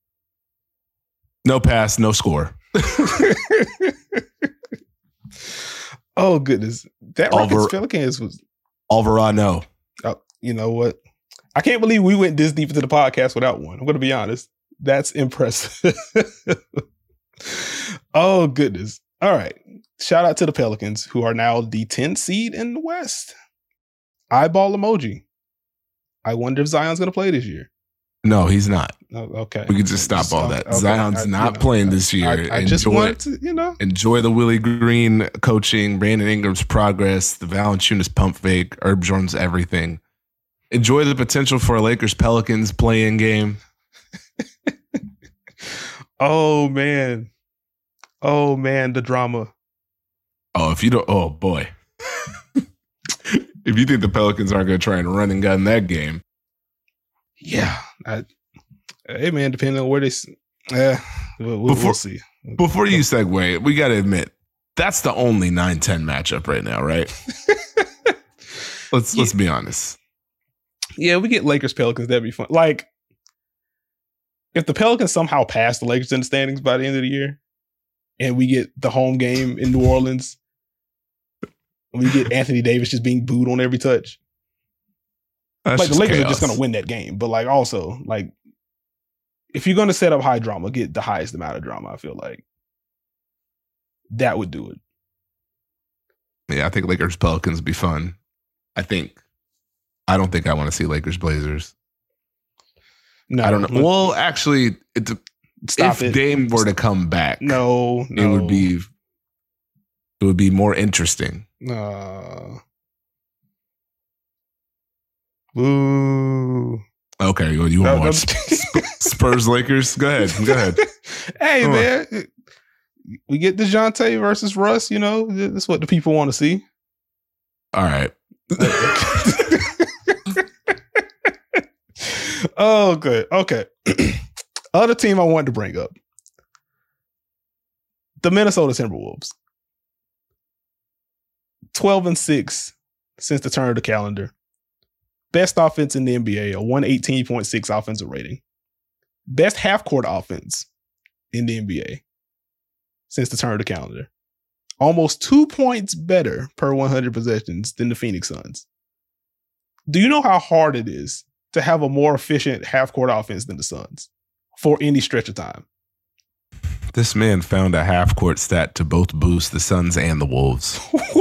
No pass, no score. Oh, goodness. That Alvar- Rockets Pelicans was... Alvarado. Oh, you know what? I can't believe we went this deep into the podcast without one. I'm going to be honest. That's impressive. Oh, goodness. All right. Shout out to the Pelicans, who are now the tenth seed in the West. Eyeball emoji. I wonder if Zion's going to play this year. No, he's not. Oh, okay. We can just stop just, all that. Okay. Zion's I, you not know, playing this year. I, I just wanted to, you know. Enjoy the Willie Green coaching, Brandon Ingram's progress, the Valanciunas pump fake, Herb Jones, everything. Enjoy the potential for a Lakers-Pelicans play-in game. Oh, man. Oh, man, the drama. Oh, if you don't, oh, boy. If you think the Pelicans aren't going to try and run and gun that game. Yeah. I, hey, man, depending on where they, uh, we'll, we'll, before, we'll see. Before you segue, we got to admit, that's the only nine ten matchup right now, right? let's yeah. let's be honest. Yeah, we get Lakers Pelicans. That'd be fun. Like, if the Pelicans somehow pass the Lakers in the standings by the end of the year, and we get the home game in New Orleans, and we get Anthony Davis just being booed on every touch, That's like the Lakers chaos. are just going to win that game. But like, also, like, if you're going to set up high drama, get the highest amount of drama. I feel like that would do it. Yeah, I think Lakers Pelicans would be fun. I think. I don't think I want to see Lakers Blazers. No, I don't know. Well, actually, it, Stop if it. Dame were to come back, no, no, it would be it would be more interesting. Uh, boo. Okay, well, you want to No, watch no. Spurs Lakers? Go ahead, go ahead. Hey, Come man, on. We get DeJounte versus Russ. You know, that's what the people want to see. All right. Oh, good. Okay. Other team I wanted to bring up. The Minnesota Timberwolves. twelve and six since the turn of the calendar. Best offense in the N B A, a one eighteen point six offensive rating. Best half-court offense in the N B A since the turn of the calendar. Almost two points better per one hundred possessions than the Phoenix Suns. Do you know how hard it is to have a more efficient half-court offense than the Suns for any stretch of time? This man found a half-court stat to both boost the Suns and the Wolves.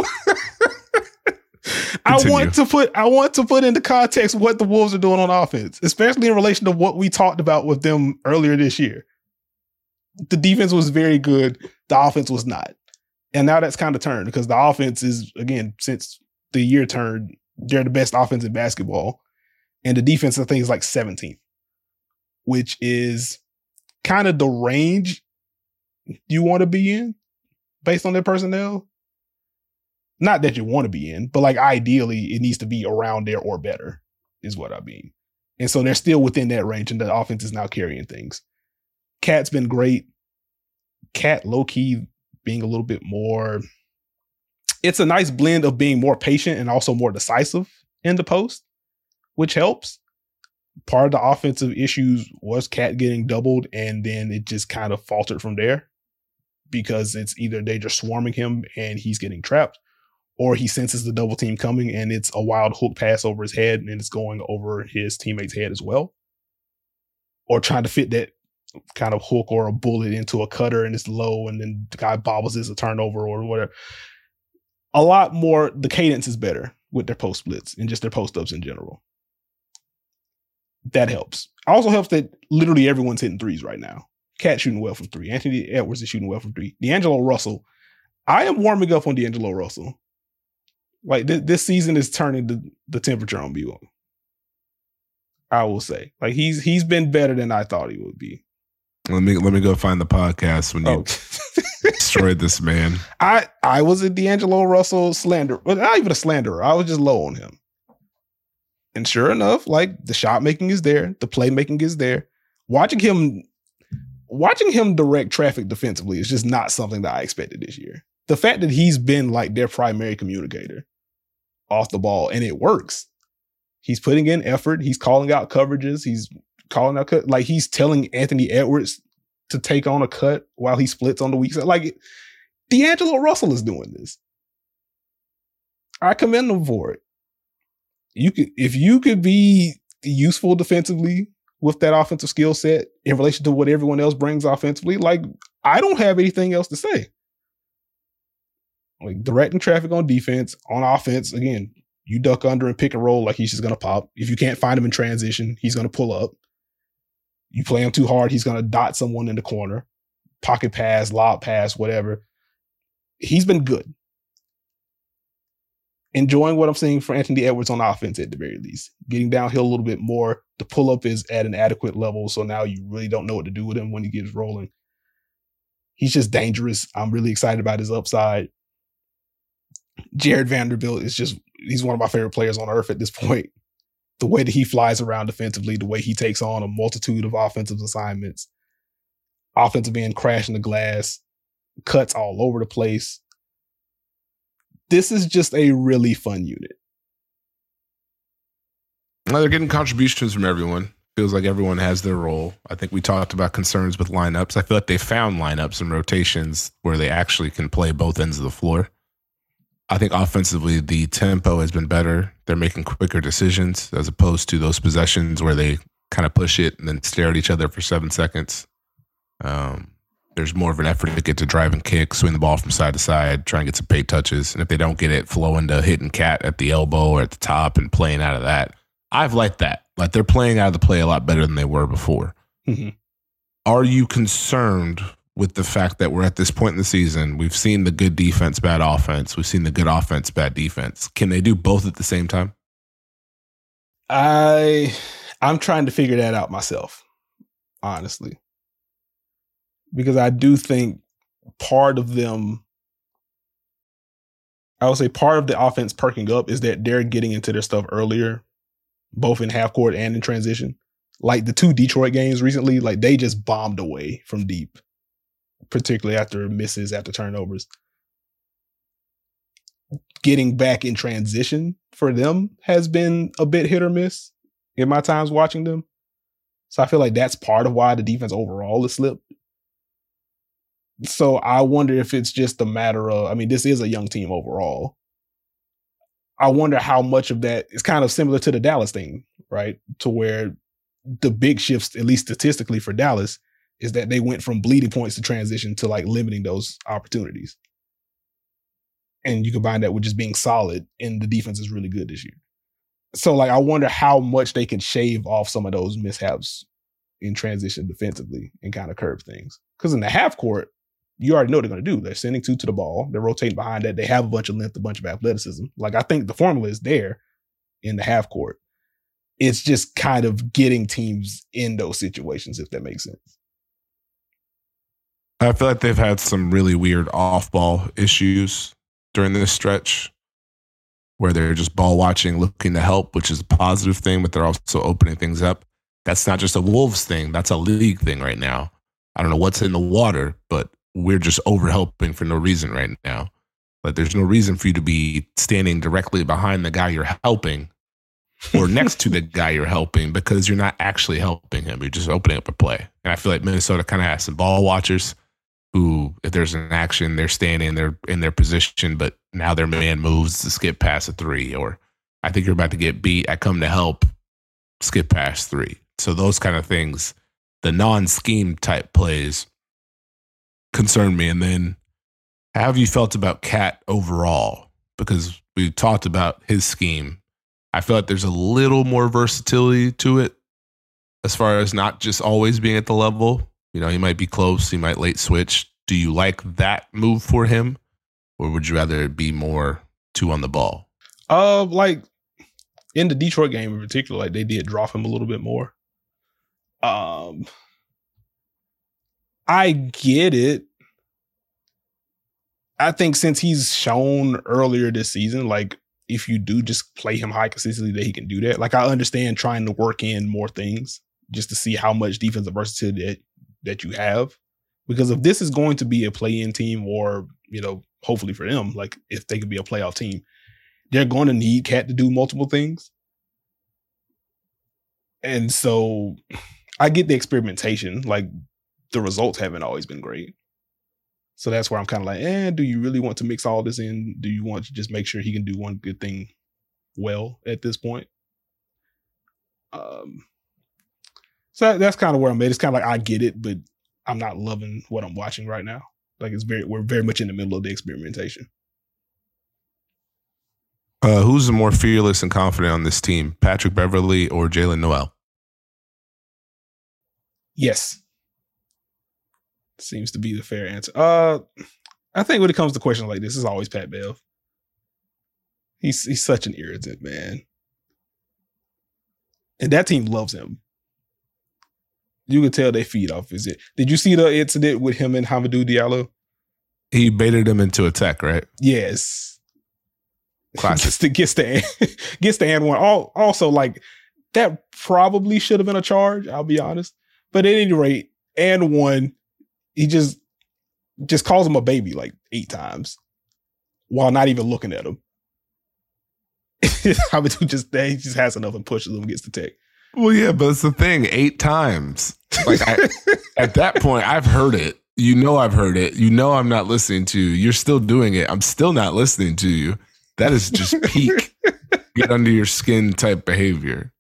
I want to put I want to put into context what the Wolves are doing on offense, especially in relation to what we talked about with them earlier this year. The defense was very good. The offense was not. And now that's kind of turned because the offense is, again, since the year turned, they're the best offense in basketball. And the defense, I think, is like seventeenth, which is kind of the range you want to be in based on their personnel. Not that you want to be in, but like ideally it needs to be around there or better is what I mean. And so they're still within that range and the offense is now carrying things. Cat's been great. Cat low-key being a little bit more, it's a nice blend of being more patient and also more decisive in the post, which helps. Part of the offensive issues was Cat getting doubled and then it just kind of faltered from there because it's either they just swarming him and he's getting trapped, or he senses the double team coming and it's a wild hook pass over his head and it's going over his teammate's head as well. Or trying to fit that kind of hook or a bullet into a cutter and it's low and then the guy bobbles as a turnover or whatever. A lot more, the cadence is better with their post splits and just their post ups in general. That helps. Also helps that literally everyone's hitting threes right now. Cat shooting well from three. Anthony Edwards is shooting well from three. D'Angelo Russell. I am warming up on D'Angelo Russell. Like th- this season is turning the, the temperature on me. I will say, like he's he's been better than I thought he would be. Let me let me go find the podcast when you oh. destroyed this man. I I was a D'Angelo Russell slanderer, but not even a slanderer. I was just low on him. And sure enough, like the shot making is there, the playmaking is there. Watching him, watching him direct traffic defensively is just not something that I expected this year. The fact that he's been like their primary communicator off the ball and it works. He's putting in effort. He's calling out coverages. He's calling out cut. Like he's telling Anthony Edwards to take on a cut while he splits on the weak side. Like D'Angelo Russell is doing this. I commend him for it. You could, if you could be useful defensively with that offensive skill set in relation to what everyone else brings offensively, like I don't have anything else to say. Like directing traffic on defense, on offense, again, you duck under and pick and roll like he's just going to pop. If you can't find him in transition, he's going to pull up. You play him too hard, he's going to dot someone in the corner. Pocket pass, lob pass, whatever. He's been good. Enjoying what I'm seeing for Anthony Edwards on offense at the very least. Getting downhill a little bit more. The pull-up is at an adequate level, so now you really don't know what to do with him when he gets rolling. He's just dangerous. I'm really excited about his upside. Jared Vanderbilt is just, he's one of my favorite players on earth at this point. The way that he flies around defensively, the way he takes on a multitude of offensive assignments, offensive end crashing the glass, cuts all over the place. This is just a really fun unit. Well, they're getting contributions from everyone. Feels like everyone has their role. I think we talked about concerns with lineups. I feel like they found lineups and rotations where they actually can play both ends of the floor. I think offensively, the tempo has been better. They're making quicker decisions as opposed to those possessions where they kind of push it and then stare at each other for seven seconds. Um, there's more of an effort to get to drive and kick, swing the ball from side to side, try and get some paint touches. And if they don't get it, flow into hitting Cat at the elbow or at the top and playing out of that. I've liked that. Like they're playing out of the play a lot better than they were before. Mm-hmm. Are you concerned with the fact that we're at this point in the season? We've seen the good defense, bad offense. We've seen the good offense, bad defense. Can they do both at the same time? I, I'm trying to figure that out myself, honestly. Because I do think part of them, I would say part of the offense perking up is that they're getting into their stuff earlier, both in half court and in transition. like the two Detroit games recently, like they just bombed away from deep, particularly after misses, after turnovers. Getting back in transition for them has been a bit hit or miss in my times watching them. So I feel like that's part of why the defense overall has slipped. So I wonder if it's just a matter of, I mean, this is a young team overall. I wonder how much of that is kind of similar to the Dallas thing, right? To where the big shifts, at least statistically for Dallas, is that they went from bleeding points to transition to like limiting those opportunities. And you combine that with just being solid, and the defense is really good this year. So like, I wonder how much they can shave off some of those mishaps in transition defensively and kind of curb things. Because in the half court, you already know what they're going to do. They're sending two to the ball. They're rotating behind that. They have a bunch of length, a bunch of athleticism. Like, I think the formula is there in the half court. It's just kind of getting teams in those situations, if that makes sense. I feel like they've had some really weird off-ball issues during this stretch where they're just ball watching, looking to help, which is a positive thing, but they're also opening things up. That's not just a Wolves thing. That's a league thing right now. I don't know what's in the water, but we're just over helping for no reason right now. Like, there's no reason for you to be standing directly behind the guy you're helping or next to the guy you're helping, because you're not actually helping him. You're just opening up a play. And I feel like Minnesota kind of has some ball watchers who, if there's an action, they're standing, they're in their position, but now their man moves to skip past a three, or I think you're about to get beat, I come to help, skip past three. So those kind of things, the non-scheme type plays, concern me. And then how have you felt about Cat overall? Because we talked about his scheme. I feel like there's a little more versatility to it as far as not just always being at the level. You know, he might be close, he might late switch. Do you like that move for him? Or would you rather it be more two on the ball? Uh, like in the Detroit game in particular, like they did drop him a little bit more. Um, I get it. I think since he's shown earlier this season, like if you do just play him high consistently, that he can do that. Like, I understand trying to work in more things just to see how much defensive versatility that, that you have. Because if this is going to be a play-in team, or, you know, hopefully for them, like if they could be a playoff team, they're going to need Cat to do multiple things. And so I get the experimentation. Like, the results haven't always been great. So that's where I'm kind of like, eh, do you really want to mix all this in? Do you want to just make sure he can do one good thing well at this point? Um, so that's kind of where I'm at. It's kind of like, I get it, but I'm not loving what I'm watching right now. Like, it's very, we're very much in the middle of the experimentation. Uh, who's the more fearless and confident on this team, Patrick Beverley or Jaylen Nowell? Yes. Seems to be the fair answer. Uh, I think when it comes to questions like this, it's always Pat Bev. He's he's such an irritant, man. And that team loves him. You can tell they feed off his it. Did you see the incident with him and Hamidou Diallo? He baited him into a tech, right? Yes. Classic. gets the gets the gets the and one. All, also, like, that probably should have been a charge, I'll be honest. But at any rate, and one, he just just calls him a baby like eight times while not even looking at him. Hamidou just he just has enough and pushes him, gets the tech. Well, yeah, but it's the thing, eight times. Like, I, at that point, I've heard it. You know I've heard it. You know I'm not listening to you. You're still doing it. I'm still not listening to you. That is just peak get under your skin type behavior.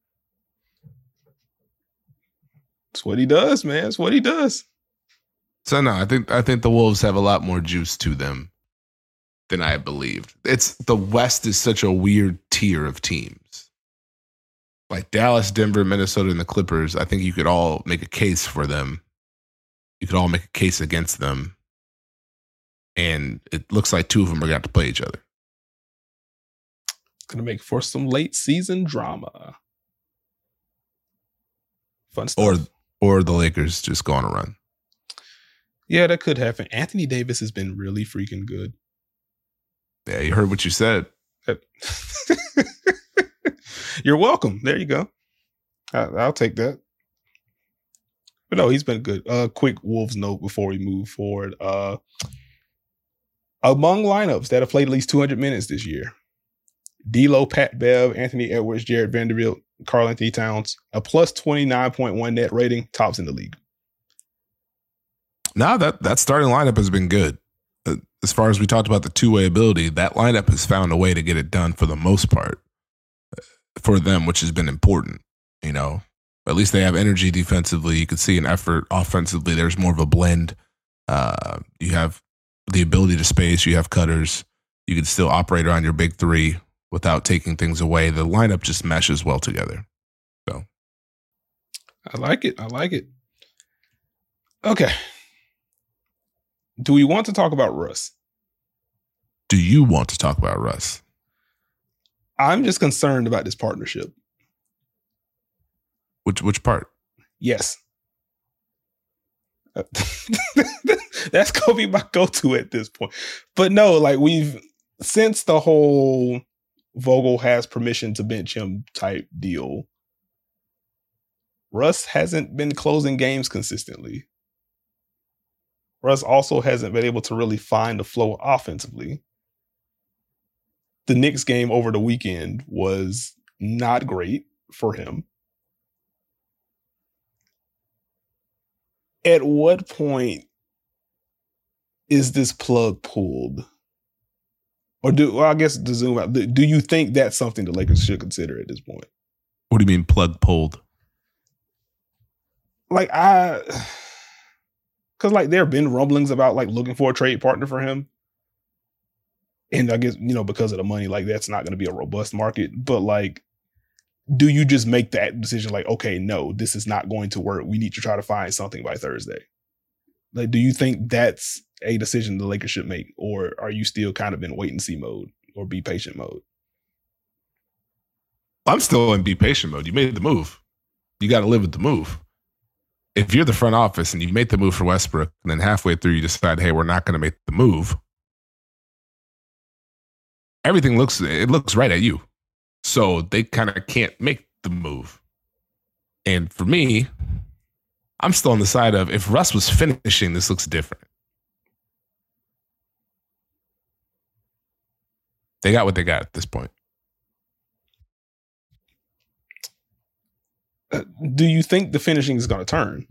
It's what he does, man. It's what he does. So no, I think I think the Wolves have a lot more juice to them than I believed. It's the West is such a weird tier of teams. Like Dallas, Denver, Minnesota, and the Clippers, I think you could all make a case for them. You could all make a case against them. And it looks like two of them are going to have to play each other. Going to make for some late season drama. Fun stuff. Or, or the Lakers just go on a run. Yeah, that could happen. Anthony Davis has been really freaking good. Yeah, you heard what you said. You're welcome. There you go. I, I'll take that. But no, he's been good. Uh, quick Wolves note before we move forward. Uh, among lineups that have played at least two hundred minutes this year, D'Lo, Pat Bev, Anthony Edwards, Jared Vanderbilt, Karl Anthony Towns, a plus twenty-nine point one net rating, tops in the league. Now that that starting lineup has been good. As far as we talked about the two-way ability, that lineup has found a way to get it done for the most part for them, which has been important. You know, at least they have energy defensively. You can see an effort offensively. There's more of a blend. Uh, you have the ability to space. You have cutters. You can still operate around your big three without taking things away. The lineup just meshes well together. So, I like it. I like it. Okay. Do we want to talk about Russ? Do you want to talk about Russ? I'm just concerned about this partnership. Which which part? Yes. That's going to be my go-to at this point. But no, like we've, since the whole Vogel has permission to bench him type deal, Russ hasn't been closing games consistently. Russ also hasn't been able to really find the flow offensively. The Knicks game over the weekend was not great for him. At what point is this plug pulled? Or do, well, I guess to zoom out, do you think that's something the Lakers should consider at this point? What do you mean plug pulled? Like I... Because, like, there have been rumblings about, like, looking for a trade partner for him. And I guess, you know, because of the money, like, that's not going to be a robust market. But, like, do you just make that decision, like, okay, no, this is not going to work. We need to try to find something by Thursday. Like, do you think that's a decision the Lakers should make? Or are you still kind of in wait-and-see mode or be patient mode? I'm still in be patient mode. You made the move. You got to live with the move. If you're the front office and you made the move for Westbrook and then halfway through you decide, hey, we're not going to make the move, everything looks, it looks right at you. So they kind of can't make the move. And for me, I'm still on the side of if Russ was finishing, this looks different. They got what they got at this point. Uh, do you think the finishing is going to turn?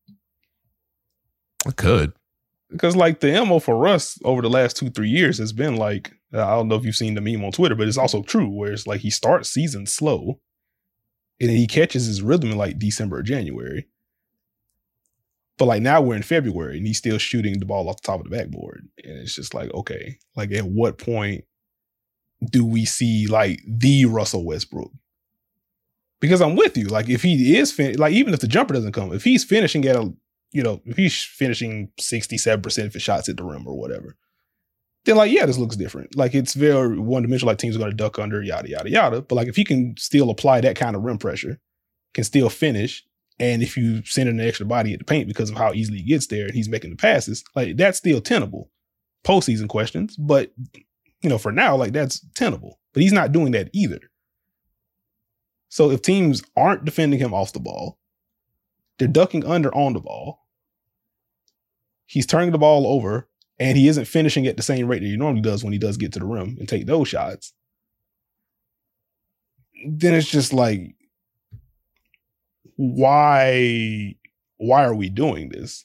It could. Because, like, the M O for Russ over the last two, three years has been like, I don't know if you've seen the meme on Twitter, but it's also true, where it's like he starts season slow and then he catches his rhythm in like December or January. But like now we're in February and he's still shooting the ball off the top of the backboard. And it's just like, okay, like at what point do we see like the Russell Westbrook? Because I'm with you. Like if he is, fin- like even if the jumper doesn't come, if he's finishing at a, you know, if he's finishing sixty-seven percent of his shots at the rim or whatever, then like, yeah, this looks different. Like it's very one dimensional, like teams are going to duck under, yada, yada, yada. But like if he can still apply that kind of rim pressure, can still finish, and if you send in an extra body at the paint because of how easily he gets there and he's making the passes, like that's still tenable. Postseason questions, but you know, for now, like that's tenable. But he's not doing that either. So if teams aren't defending him off the ball, they're ducking under on the ball, he's turning the ball over, and he isn't finishing at the same rate that he normally does when he does get to the rim and take those shots, then it's just like, why, why are we doing this?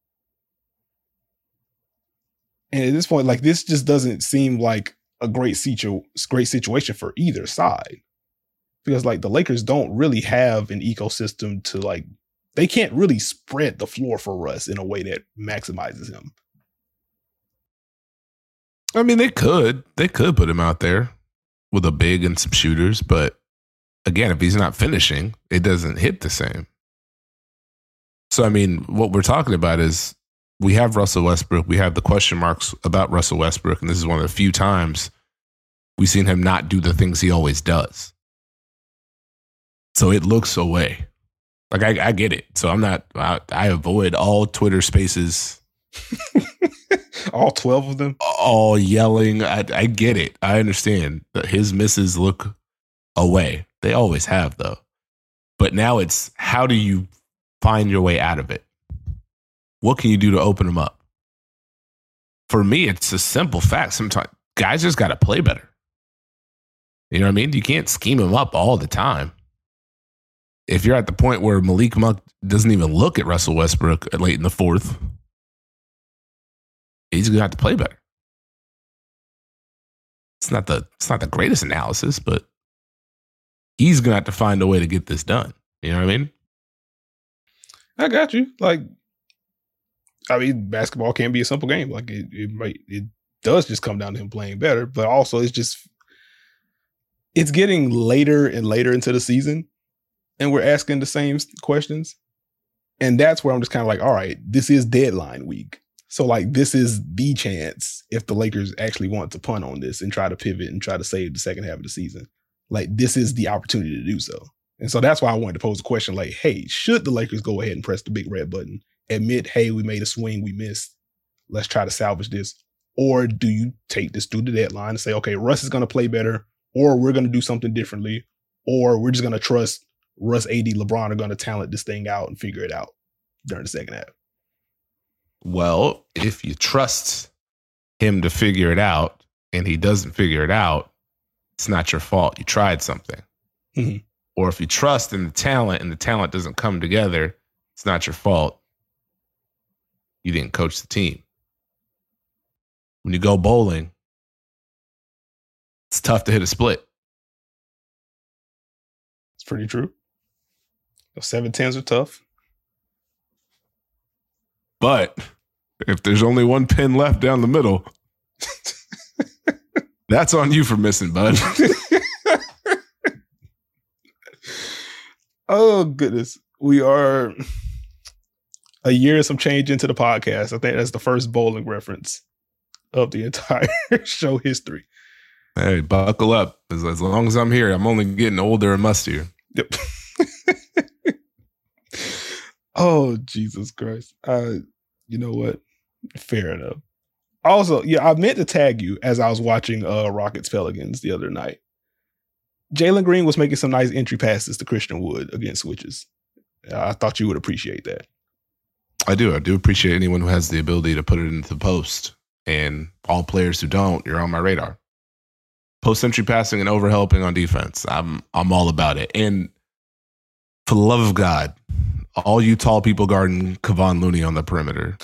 And at this point, like this just doesn't seem like a great situ- great situation for either side. Because like the Lakers don't really have an ecosystem to like, they can't really spread the floor for Russ in a way that maximizes him. I mean, they could, they could put him out there with a big and some shooters, but again, if he's not finishing, it doesn't hit the same. So, I mean, what we're talking about is we have Russell Westbrook, we have the question marks about Russell Westbrook, and this is one of the few times we've seen him not do the things he always does. So it looks away. Like, I, I get it. So I'm not, I, I avoid all Twitter spaces. All twelve of them? All yelling. I, I get it. I understand that his misses look away. They always have, though. But now it's, how do you find your way out of it? What can you do to open them up? For me, it's a simple fact. Sometimes guys just got to play better. You know what I mean? You can't scheme them up all the time. If you're at the point where Malik Monk doesn't even look at Russell Westbrook late in the fourth, he's going to have to play better. It's not the it's not the greatest analysis, but he's going to have to find a way to get this done. You know what I mean? I got you. Like, I mean, basketball can be a simple game. Like, it it, might, it does just come down to him playing better, but also it's just, it's getting later and later into the season, and we're asking the same questions. And that's where I'm just kind of like, all right, this is deadline week. So, like, this is the chance if the Lakers actually want to punt on this and try to pivot and try to save the second half of the season. Like, this is the opportunity to do so. And so that's why I wanted to pose a question like, hey, should the Lakers go ahead and press the big red button? Admit, hey, we made a swing, we missed. Let's try to salvage this. Or do you take this through the deadline and say, okay, Russ is going to play better, or we're going to do something differently, or we're just going to trust Russ, A D, LeBron are going to talent this thing out and figure it out during the second half? Well, if you trust him to figure it out and he doesn't figure it out, it's not your fault. You tried something. Mm-hmm. Or if you trust in the talent and the talent doesn't come together, it's not your fault. You didn't coach the team. When you go bowling, it's tough to hit a split. It's pretty true. Those seven tens are tough. But if there's only one pin left down the middle, that's on you for missing, bud. Oh, goodness. We are a year and some change into the podcast. I think that's the first bowling reference of the entire show history. Hey, buckle up. As, as long as I'm here, I'm only getting older and mustier. Yep. Oh, Jesus Christ. Uh, you know what? Fair enough. Also, yeah, I meant to tag you as I was watching uh, Rockets Pelicans the other night. Jalen Green was making some nice entry passes to Christian Wood against switches. I thought you would appreciate that. I do. I do appreciate anyone who has the ability to put it into the post. And all players who don't, you're on my radar. Post entry passing and overhelping on defense. I'm I'm all about it. And for the love of God, all you tall people guarding Kevon Looney on the perimeter.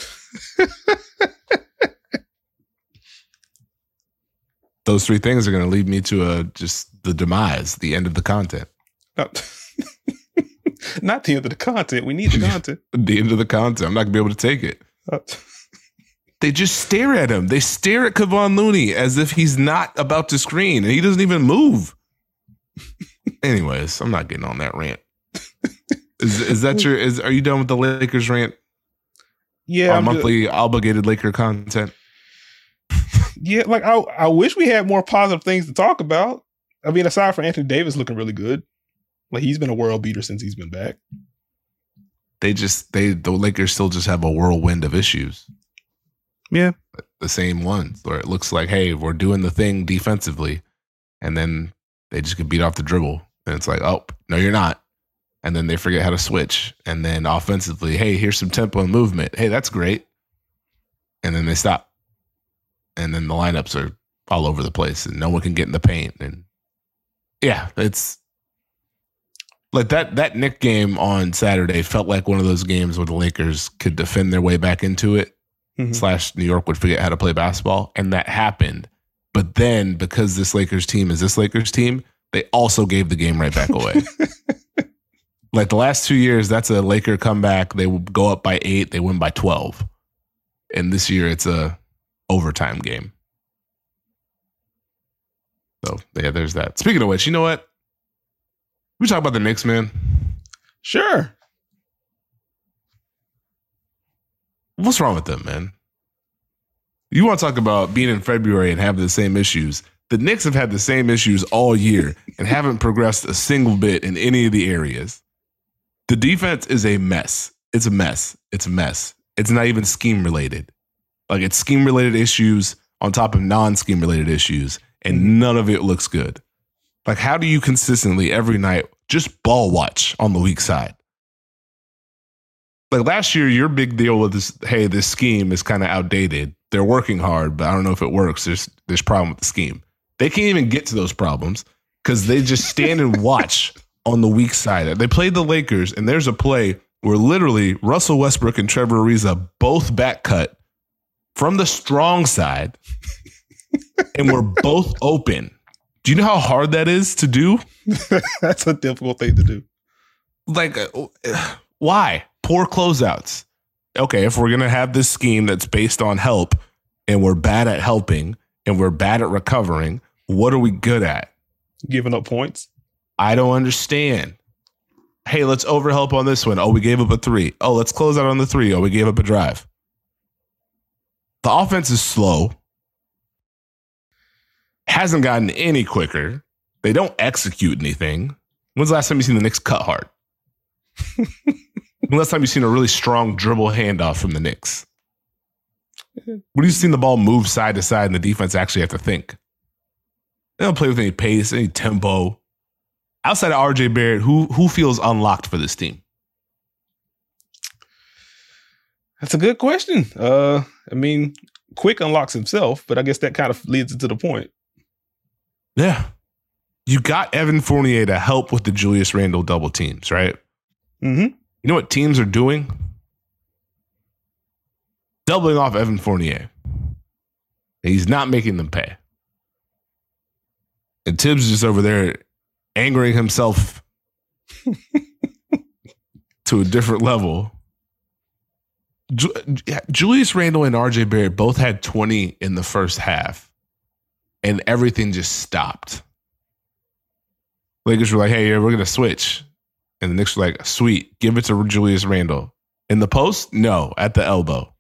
Those three things are going to lead me to a just the demise, the end of the content. Not, not the end of the content. We need the content. The end of the content. I'm not going to be able to take it. Uh, They just stare at him. They stare at Kevon Looney as if he's not about to screen, and he doesn't even move. Anyways, I'm not getting on that rant. Is is that your? Is are you done with the Lakers rant? Yeah, Our monthly just, obligated Laker content. Yeah, like I, I wish we had more positive things to talk about. I mean, aside from Anthony Davis looking really good, like he's been a world beater since he's been back. They just they the Lakers still just have a whirlwind of issues. Yeah, the same ones where it looks like, hey, we're doing the thing defensively, and then they just get beat off the dribble, and it's like, oh no, you're not. And then they forget how to switch, and then offensively, hey, here's some tempo and movement. Hey, that's great. And then they stop, and then the lineups are all over the place, and no one can get in the paint. And yeah, it's like that. That Knicks game on Saturday felt like one of those games where the Lakers could defend their way back into it. Mm-hmm. Slash New York would forget how to play basketball, and that happened. But then, because this Lakers team is this Lakers team, they also gave the game right back away. Like the last two years, that's a Laker comeback. They will go up by eight, they win by twelve, and this year it's a overtime game. So yeah, there's that. Speaking of which, you know what? We talk about the Knicks, man. Sure. What's wrong with them, man? You want to talk about being in February and having the same issues. The Knicks have had the same issues all year and haven't progressed a single bit in any of the areas. The defense is a mess. It's a mess. It's a mess. It's not even scheme related. Like it's scheme related issues on top of non-scheme related issues, and none of it looks good. Like how do you consistently every night just ball watch on the weak side? Like last year, your big deal with this, hey, this scheme is kind of outdated. They're working hard, but I don't know if it works. There's there's problem with the scheme. They can't even get to those problems because they just stand and watch on the weak side. They played the Lakers, and there's a play where literally Russell Westbrook and Trevor Ariza both back cut from the strong side, and we're both open. Do you know how hard that is to do? That's a difficult thing to do. Like, uh, why? Poor closeouts. Okay, if we're going to have this scheme that's based on help and we're bad at helping and we're bad at recovering, what are we good at? Giving up points? I don't understand. Hey, let's overhelp on this one. Oh, we gave up a three. Oh, let's close out on the three. Oh, we gave up a drive. The offense is slow. Hasn't gotten any quicker. They don't execute anything. When's the last time you seen the Knicks cut hard? When's the last time you've seen a really strong dribble handoff from the Knicks? When have you seen the ball move side to side and the defense actually have to think? They don't play with any pace, any tempo. Outside of R J Barrett, who who feels unlocked for this team? That's a good question. Uh, I mean, Quick unlocks himself, but I guess that kind of leads it to the point. Yeah. You got Evan Fournier to help with the Julius Randle double teams, right? Mm-hmm. You know what teams are doing? Doubling off Evan Fournier. He's not making them pay. And Tibbs is just over there angering himself to a different level. Ju- Julius Randle and R J Barrett both had twenty in the first half, and everything just stopped. Lakers were like, hey, we're going to switch. And the Knicks were like, sweet, give it to Julius Randle. In the post? No, at the elbow.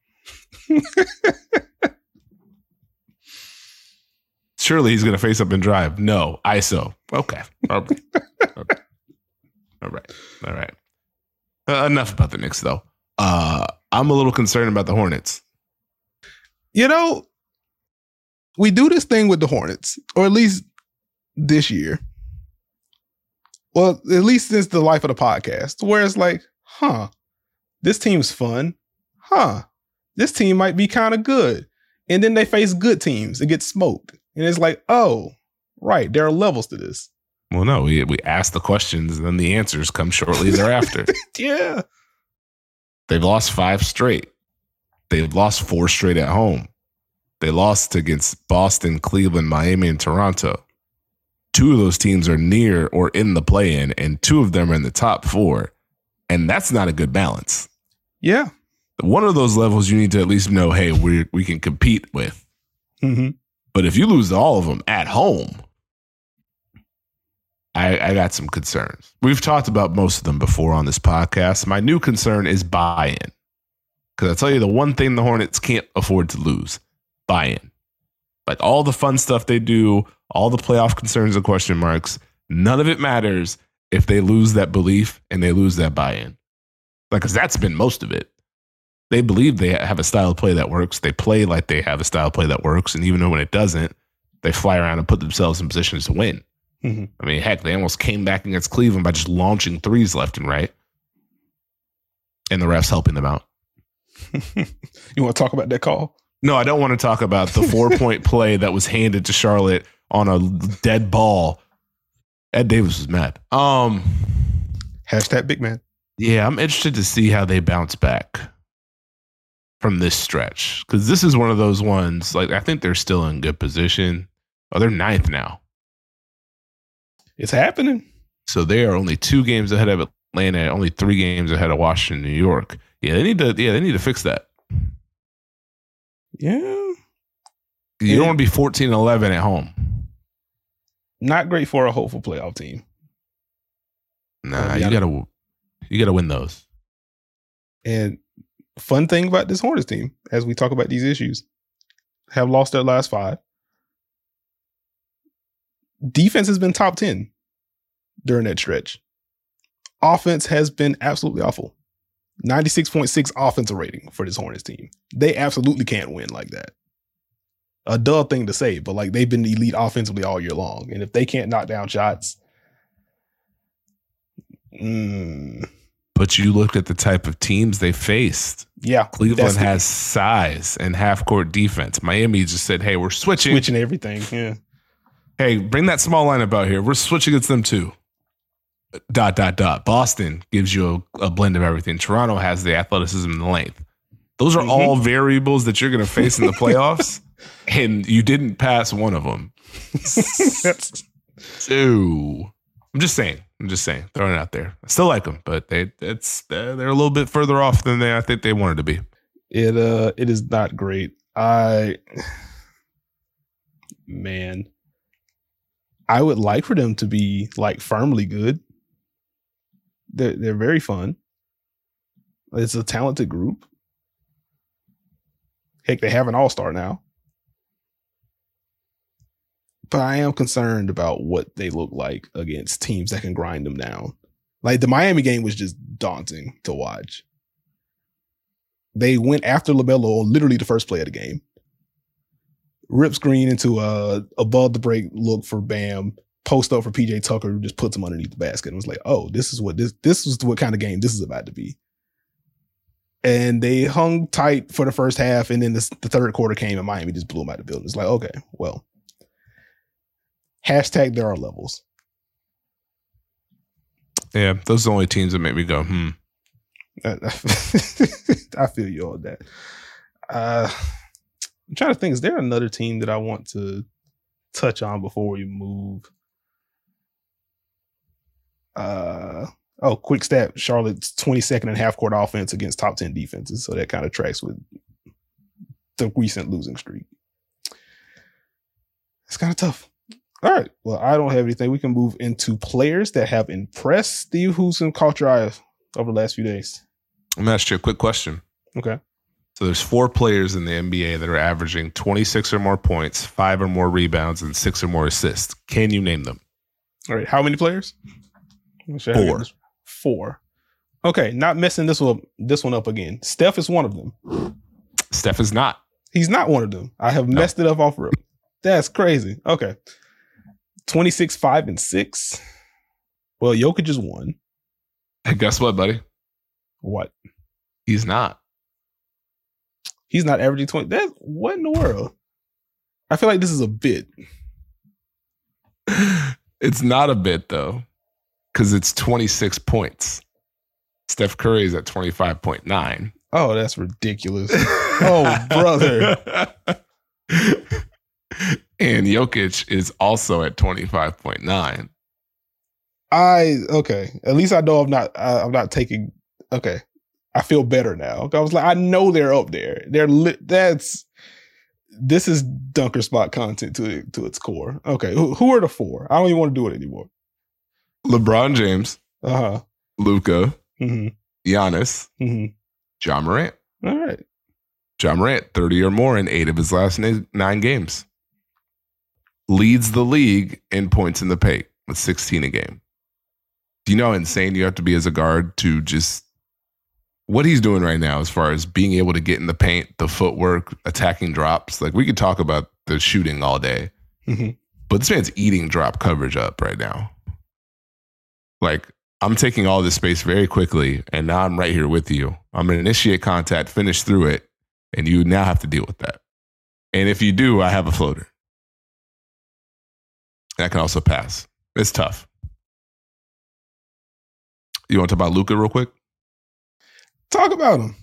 Surely he's going to face up and drive. No, I S O. Okay. All right. All right. All right. Uh, enough about the Knicks, though. Uh, I'm a little concerned about the Hornets. You know, we do this thing with the Hornets, or at least this year. Well, at least since the life of the podcast, where it's like, huh, this team's fun. Huh, this team might be kind of good. And then they face good teams and get smoked. And it's like, oh, right, there are levels to this. Well, no, we we ask the questions and then the answers come shortly thereafter. Yeah. They've lost five straight. They've lost four straight at home. They lost against Boston, Cleveland, Miami, and Toronto. Two of those teams are near or in the play-in, and two of them are in the top four. And that's not a good balance. Yeah. One of those levels you need to at least know, hey, we we can compete with. Mm-hmm. But if you lose to all of them at home, I, I got some concerns. We've talked about most of them before on this podcast. My new concern is buy-in. Because I tell you, the one thing the Hornets can't afford to lose, buy-in. Like all the fun stuff they do, all the playoff concerns and question marks, none of it matters if they lose that belief and they lose that buy-in. Like, because that's been most of it. They believe they have a style of play that works. They play like they have a style of play that works. And even though when it doesn't, they fly around and put themselves in positions to win. Mm-hmm. I mean, heck, they almost came back against Cleveland by just launching threes left and right. And the refs helping them out. You want to talk about that call? No, I don't want to talk about the four-point play that was handed to Charlotte on a dead ball. Ed Davis was mad. Um, Hashtag big man. Yeah, I'm interested to see how they bounce back from this stretch. Because this is one of those ones, like, I think they're still in good position. Oh, they're ninth now. It's happening. So they are only two games ahead of Atlanta, only three games ahead of Washington, New York. Yeah, they need to. Yeah, they need to fix that. Yeah, you yeah. don't want to be fourteen and eleven at home. Not great for a hopeful playoff team. Nah, you gotta, you gotta win those. And fun thing about this Hornets team, as we talk about these issues, have lost their last five. Defense has been top ten during that stretch. Offense has been absolutely awful. ninety-six point six offensive rating for this Hornets team. They absolutely can't win like that. A dull thing to say, but like they've been elite offensively all year long. And if they can't knock down shots, mm, But you look at the type of teams they faced. Yeah. Cleveland has size and half-court defense. Miami just said, hey, we're switching. Switching everything, yeah. Hey, bring that small lineup out here. We're switching against them too. Dot, dot, dot. Boston gives you a, a blend of everything. Toronto has the athleticism and the length. Those are mm-hmm. all variables that you're going to face in the playoffs, and you didn't pass one of them. So, I'm just saying. I'm just saying. Throwing it out there. I still like them, but they it's uh, they're a little bit further off than they I think they wanted to be. It uh, it is not great. I man, I would like for them to be like firmly good. They're they're very fun. It's a talented group. Heck, they have an all-star now. But I am concerned about what they look like against teams that can grind them down. Like the Miami game was just daunting to watch. They went after LaMelo on literally the first play of the game. Rip screen into a above the break look for Bam. Post up for P J Tucker, who just puts him underneath the basket. And was like, oh, this is what this this is what kind of game this is about to be. And they hung tight for the first half, and then this, the third quarter came, and Miami just blew them out of the building. It's like, okay, well, hashtag there are levels. Yeah, those are the only teams that make me go, hmm. I feel you on that. Uh, I'm trying to think, is there another team that I want to touch on before we move? Uh, oh, quick stat. Charlotte's twenty-second in half-court offense against top ten defenses, so that kind of tracks with the recent losing streak. It's kind of tough. All right. Well, I don't have anything. We can move into players that have impressed. Steve, who's in caught your eye over the last few days? I'm going to ask you a quick question. Okay. So there's four players in the N B A that are averaging twenty-six or more points, five or more rebounds, and six or more assists. Can you name them? All right. How many players? Four. Four. Okay. Not messing this one, this one up again. Steph is one of them. Steph is not. He's not one of them. I have no. messed it up off rip. That's crazy. Okay. twenty-six, five, and six. Well, Jokic is one. Hey, guess what, buddy? What? He's not. He's not averaging twenty. That, what in the world? I feel like this is a bit. It's not a bit, though, because it's twenty-six points. Steph Curry is at twenty-five point nine. Oh, that's ridiculous. Oh, brother. And Jokic is also at twenty-five point nine. I, okay. At least I know I'm not, I, I'm not taking, okay. I feel better now. I was like, I know they're up there. They're li- that's, this is dunker spot content to, to its core. Okay. Who, who are the four? I don't even want to do it anymore. LeBron James. Uh-huh. Luka. Mm-hmm. Giannis. Mm-hmm. Ja Morant. All right. Ja Morant, thirty or more in eight of his last nine games. Leads the league in points in the paint with sixteen a game. Do you know how insane you have to be as a guard to just what he's doing right now as far as being able to get in the paint, the footwork, attacking drops? Like, we could talk about the shooting all day, mm-hmm. but this man's eating drop coverage up right now. Like, I'm taking all this space very quickly, and now I'm right here with you. I'm going to initiate contact, finish through it, and you now have to deal with that. And if you do, I have a floater. I can also pass. It's tough. You want to talk about Luka real quick? Talk about him.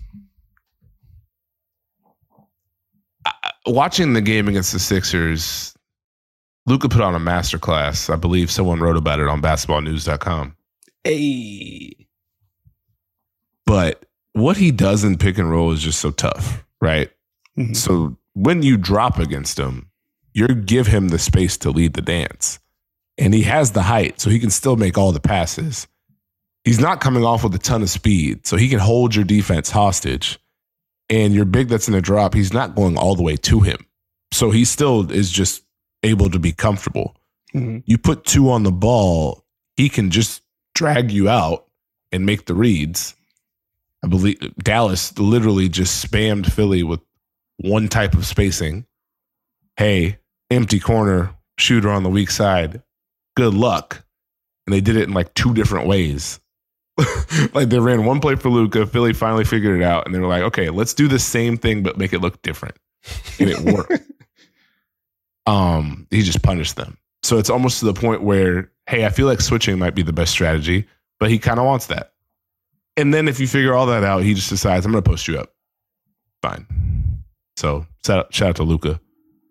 I, watching the game against the Sixers, Luka put on a masterclass. I believe someone wrote about it on basketball news dot com. Hey. But what he does in pick and roll is just so tough, right? Mm-hmm. So when you drop against him, you give him the space to lead the dance. And he has the height, so he can still make all the passes. He's not coming off with a ton of speed, so he can hold your defense hostage. And your big that's in a drop, he's not going all the way to him. So he still is just able to be comfortable. Mm-hmm. You put two on the ball, he can just drag you out and make the reads. I believe Dallas literally just spammed Philly with one type of spacing. Hey, empty corner, shooter on the weak side. Good luck. And they did it in like two different ways. Like they ran one play for Luka. Philly finally figured it out, and they were like, "Okay, let's do the same thing but make it look different," and it worked. um, he just punished them. So it's almost to the point where, hey, I feel like switching might be the best strategy, but he kind of wants that. And then if you figure all that out, he just decides, I'm going to post you up. Fine. So shout out, shout out to Luka.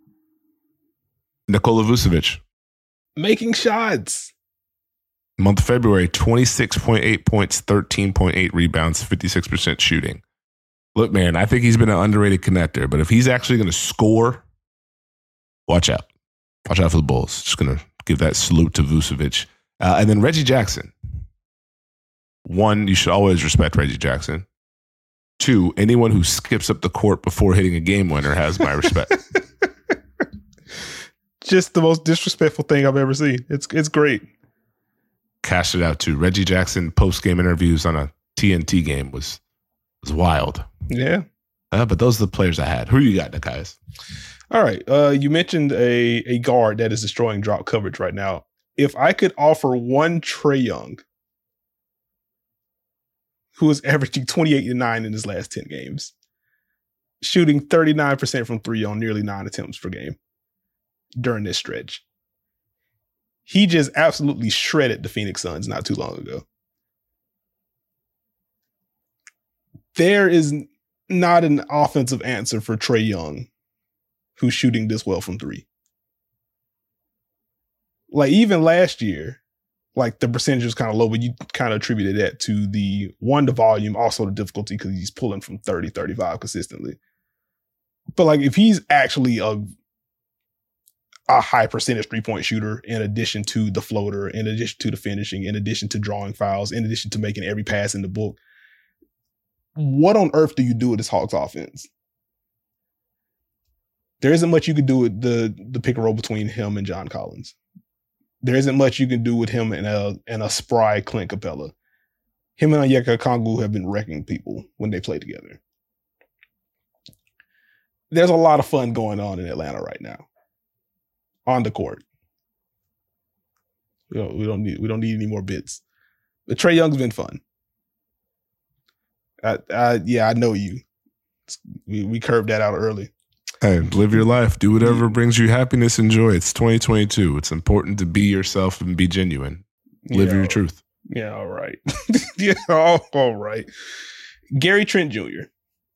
Nikola Vucevic. Making shots. Month of February, twenty-six point eight points, thirteen point eight rebounds, fifty-six percent shooting. Look, man, I think he's been an underrated connector, but if he's actually going to score, watch out. Watch out for the Bulls. Just going to give that salute to Vucevic. Uh, and then Reggie Jackson. One, you should always respect Reggie Jackson. Two, anyone who skips up the court before hitting a game winner has my respect. Just the most disrespectful thing I've ever seen. It's it's great. Cashed it out to Reggie Jackson. Post-game interviews on a T N T game was was wild. Yeah. Uh, but those are the players I had. Who you got, Nekias? All right. Uh, you mentioned a, a guard that is destroying drop coverage right now. If I could offer one Trae Young, who is averaging twenty-eight and nine in his last ten games, shooting thirty-nine percent from three on nearly nine attempts per game during this stretch. He just absolutely shredded the Phoenix Suns not too long ago. There is not an offensive answer for Trae Young who's shooting this well from three. Like even last year, like the percentage was kind of low, but you kind of attributed that to the one, the volume, also the difficulty because he's pulling from thirty, thirty-five consistently. But like if he's actually a a high percentage three-point shooter in addition to the floater, in addition to the finishing, in addition to drawing fouls, in addition to making every pass in the book, what on earth do you do with this Hawks offense? There isn't much you can do with the, the pick and roll between him and John Collins. There isn't much you can do with him and a, and a spry Clint Capella. Him and Onyeka Okongwu have been wrecking people when they play together. There's a lot of fun going on in Atlanta right now. On the court. We don't, we don't need we don't need any more bits. But Trae Young's been fun. I, I, yeah, I know you. We we curved that out early. Hey, live your life. Do whatever brings you happiness and joy. It's twenty twenty-two. It's important to be yourself and be genuine. Live yeah, your truth. Yeah, all right. yeah, all, all right. Gary Trent Junior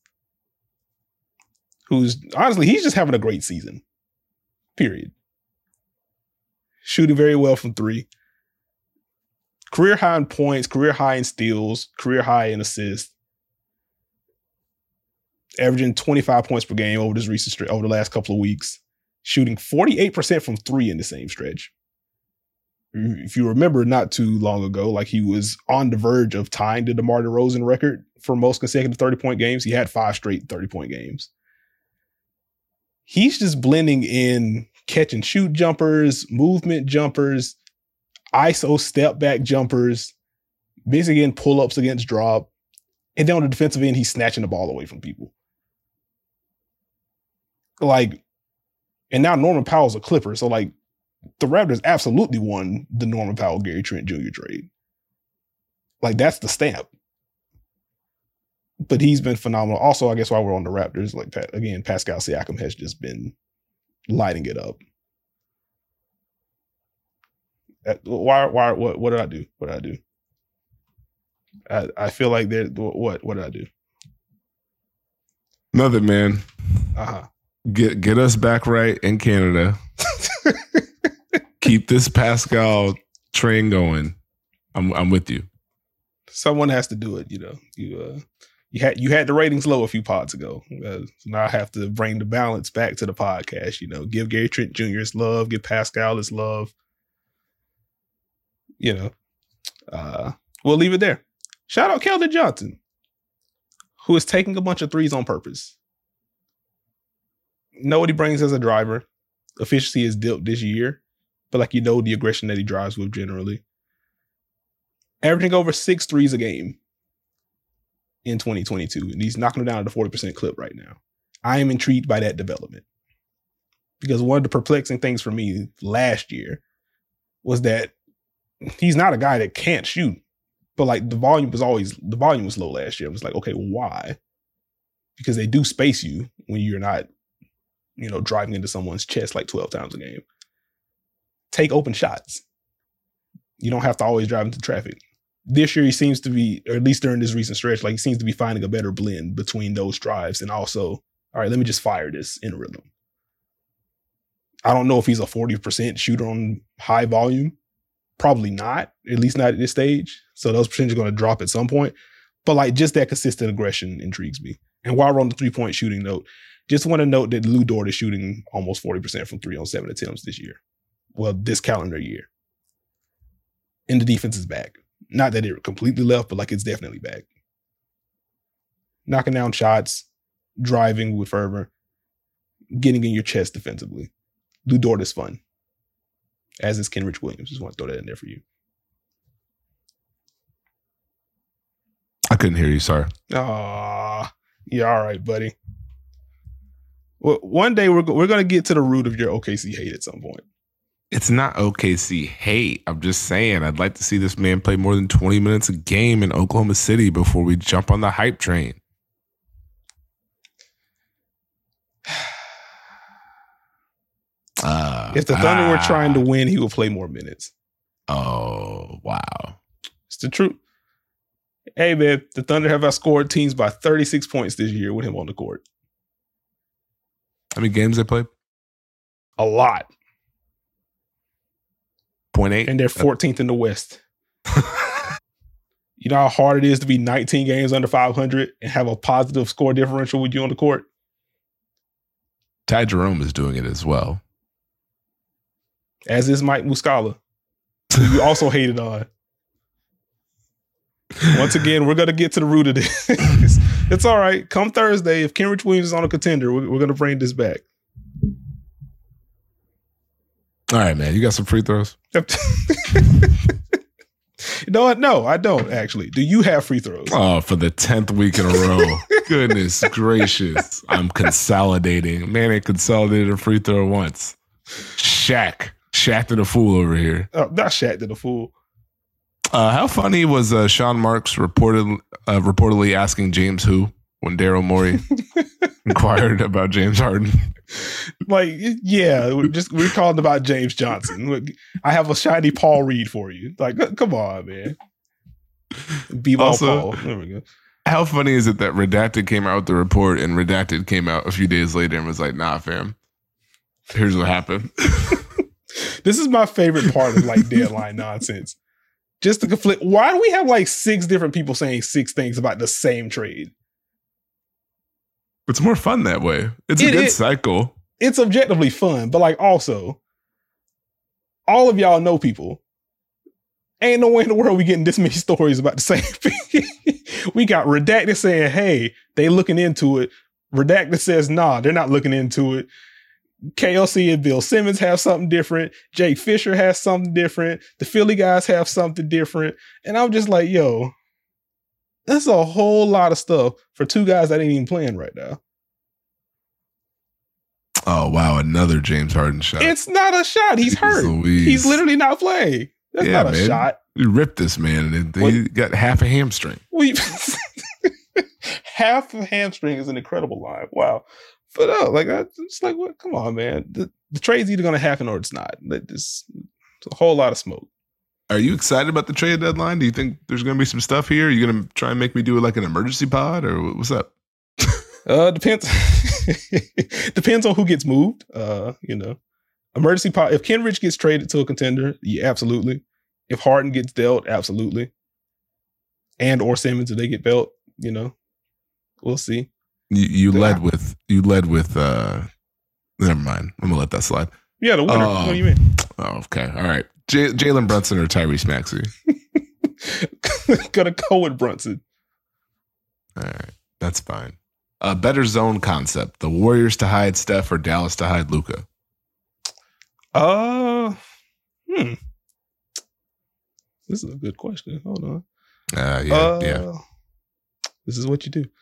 Who's, honestly, he's just having a great season. Period. Shooting very well from three. Career high in points, career high in steals, career high in assists. Averaging twenty-five points per game over this recent stretch, over the last couple of weeks. Shooting forty-eight percent from three in the same stretch. If you remember not too long ago, like he was on the verge of tying the DeMar DeRozan record for most consecutive thirty-point games. He had five straight thirty-point games. He's just blending in catch and shoot jumpers, movement jumpers, I S O step back jumpers, basically in pull-ups against drop. And then on the defensive end, he's snatching the ball away from people. Like, and now Norman Powell's a Clipper. So like the Raptors absolutely won the Norman Powell, Gary Trent Junior trade. Like that's the stamp. But he's been phenomenal. Also, I guess while we're on the Raptors, like again, Pascal Siakam has just been lighting it up. Why? Why? What? What did I do? What did I do? I, I feel like there. What? What did I do? Nothing, man. Uh huh. Get get us back right in Canada. Keep this Pascal train going. I'm I'm with you. Someone has to do it. You know. You uh. You had you had the ratings low a few pods ago. Uh, so now I have to bring the balance back to the podcast. You know, give Gary Trent Junior his love, give Pascal his love. You know, uh, we'll leave it there. Shout out Keldon Johnson, who is taking a bunch of threes on purpose. Know what he brings as a driver. Efficiency is dipped this year, but like you know the aggression that he drives with generally. Averaging over six threes a game in twenty twenty-two, and he's knocking it down at a forty percent clip right now. I am intrigued by that development because one of the perplexing things for me last year was that he's not a guy that can't shoot, But like the volume was always the volume was low last year. I was like, okay, why? Because they do space you when you're not, you know, driving into someone's chest like twelve times a game. Take open shots. You don't have to always drive into traffic. This year he seems to be, or at least during this recent stretch, like he seems to be finding a better blend between those drives and also, all right, let me just fire this in rhythm. I don't know if he's a forty percent shooter on high volume. Probably not, at least not at this stage. So those percentages are going to drop at some point. But like just that consistent aggression intrigues me. And while we're on the three-point shooting note, just want to note that Lu Dort is shooting almost forty percent from three on seven attempts this year. Well, this calendar year. And the defense is back. Not that it completely left, but like it's definitely back. Knocking down shots, driving with fervor, getting in your chest defensively. Lu Dort is fun. As is Kenrich Williams. Just want to throw that in there for you. I couldn't hear you. Sorry. Ah, yeah, all right, buddy. Well, one day we're we're gonna get to the root of your O K C hate at some point. It's not O K C hate. I'm just saying I'd like to see this man play more than twenty minutes a game in Oklahoma City before we jump on the hype train. Uh, if the Thunder ah. were trying to win, he would play more minutes. Oh, wow. It's the truth. Hey, man, the Thunder have outscored teams by thirty-six points this year with him on the court. How many games they played? A lot. point eight? And they're fourteenth in the West. You know how hard it is to be nineteen games under five hundred and have a positive score differential with you on the court? Ty Jerome is doing it as well. As is Mike Muscala, who you also hated on. Once again, we're going to get to the root of this. It's all right. Come Thursday, if Kenrich Williams is on a contender, we're, we're going to bring this back. All right, man. You got some free throws? You know what? No, I don't, actually. Do you have free throws? Oh, for the tenth week in a row. Goodness gracious. I'm consolidating. Man, ain't consolidated a free throw once. Shaq. Shaq to the fool over here. Oh, not Shaq to the fool. Uh, how funny was uh, Sean Marks reported, uh, reportedly asking James who when Daryl Morey inquired about James Harden? Like, yeah, we're just we're calling about James Johnson. I have a shiny Paul Reed for you. Like, come on, man. B-ball Also, Paul. There we go. How funny is it that Redacted came out with the report and Redacted came out a few days later and was like, nah, fam, here's what happened. This is my favorite part of like deadline nonsense. Just to conflict. Why do we have like six different people saying six things about the same trade? It's more fun that way. It's a It- good it- cycle. It's objectively fun, but like also, all of y'all know people. Ain't no way in the world we getting this many stories about the same thing. We got Redacted saying, hey, they looking into it. Redacted says, nah, they're not looking into it. K L C and Bill Simmons have something different. Jake Fisher has something different. The Philly guys have something different. And I'm just like, yo, that's a whole lot of stuff for two guys that ain't even playing right now. Oh, wow. Another James Harden shot. It's not a shot. He's Jeez hurt. Louise. He's literally not playing. That's Yeah, not a man. shot. We ripped this man and he What? got half a hamstring. We half a hamstring is an incredible line. Wow. But no, like I, it's like, what? Come on, man. The, the trade's either going to happen or it's not. Like, this, it's a whole lot of smoke. Are you excited about the trade deadline? Do you think there's going to be some stuff here? Are you going to try and make me do like an emergency pod or what's up? Uh, depends. Depends on who gets moved. Uh, you know, emergency pod. If Kenrich gets traded to a contender, yeah, absolutely. If Harden gets dealt, absolutely. And or Simmons, if they get dealt, you know, we'll see. You, you Yeah. led with you led with. uh Never mind. I'm gonna let that slide. Yeah, the winner. Oh. What do you mean? Oh, okay. All right. J- Jalen Brunson or Tyrese Maxey? Gonna go with Brunson. All right, that's fine. A better zone concept: the Warriors to hide Steph or Dallas to hide Luka. Uh, hmm. This is a good question. Hold on. Uh, yeah, uh, yeah. This is what you do.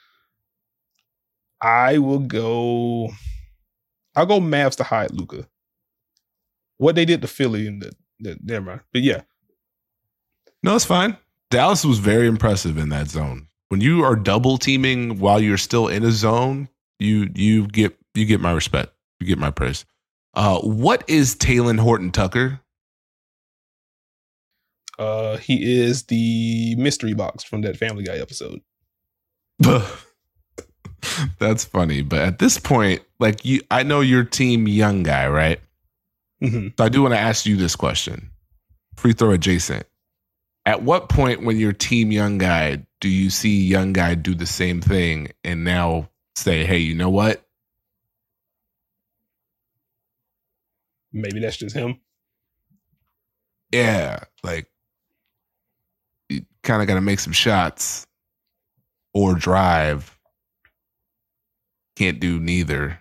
I will go. I'll go Mavs to hide Luka. What they did to Philly and the, the never mind. But yeah, No, it's fine. Dallas was very impressive in that zone. When you are double teaming while you're still in a zone, you you get you get my respect. You get my praise. Uh, what is Talen Horton Tucker? Uh, he is the mystery box from that Family Guy episode. That's funny, but at this point, like you, I know you're team young guy, right? Mm-hmm. So I do want to ask you this question, free throw adjacent. At what point, when you're team young guy, do you see young guy do the same thing and now say, "Hey, you know what? Maybe that's just him." Yeah, like you kind of got to make some shots or drive. Can't do neither.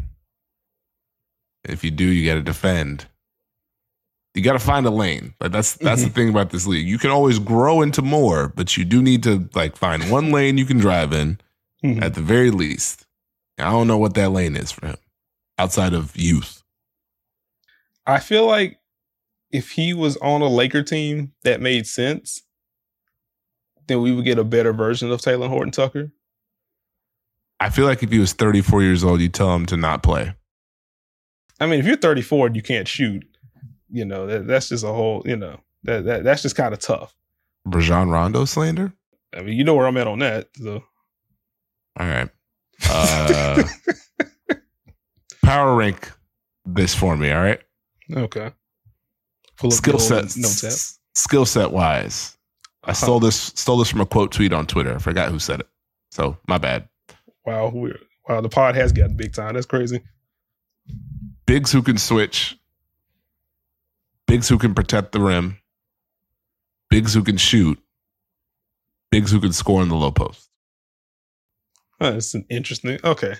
If you do, you got to defend. You got to find a lane. Like that's that's mm-hmm. the thing about this league. You can always grow into more, but you do need to like find one lane you can drive in mm-hmm. at the very least. I don't know what that lane is for him outside of youth. I feel like if he was on a Laker team that made sense, then we would get a better version of Talen Horton Tucker. I feel like if he was thirty-four years old, you tell him to not play. I mean, if you're thirty-four and you can't shoot, you know, that, that's just a whole, you know, that, that that's just kind of tough. Rajon Rondo slander? I mean, you know where I'm at on that. So. All right. Uh, power rank this for me, all right? Okay. Skill set, skill set wise. I uh-huh. stole this stole this from a quote tweet on Twitter. I forgot who said it. So my bad. Wow, we're, wow, the pod has gotten big time. That's crazy. Bigs who can switch. Bigs who can protect the rim. Bigs who can shoot. Bigs who can score in the low post. Oh, that's an interesting. Okay.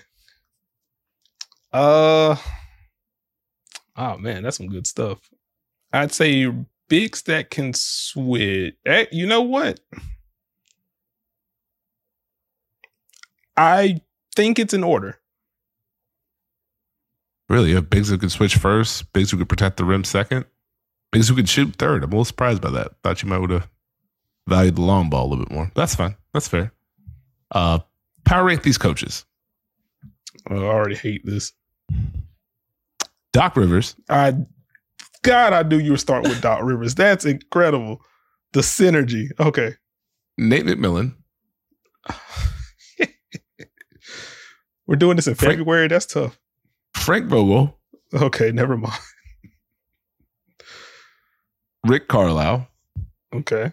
Uh. Oh man, that's some good stuff. I'd say bigs that can switch. Hey, you know what? I think it's in order. Really? You have bigs who can switch first, bigs who can protect the rim second, bigs who can shoot third. I'm a little surprised by that. Thought you might would have valued the long ball a little bit more. That's fine. That's fair. Uh, power rank these coaches. Oh, I already hate this. Doc Rivers. I, God, I knew you were starting with Doc Rivers. That's incredible. The synergy. Okay. Nate McMillan. We're doing this in Frank, February. That's tough. Frank Vogel. Okay, never mind. Rick Carlisle. Okay.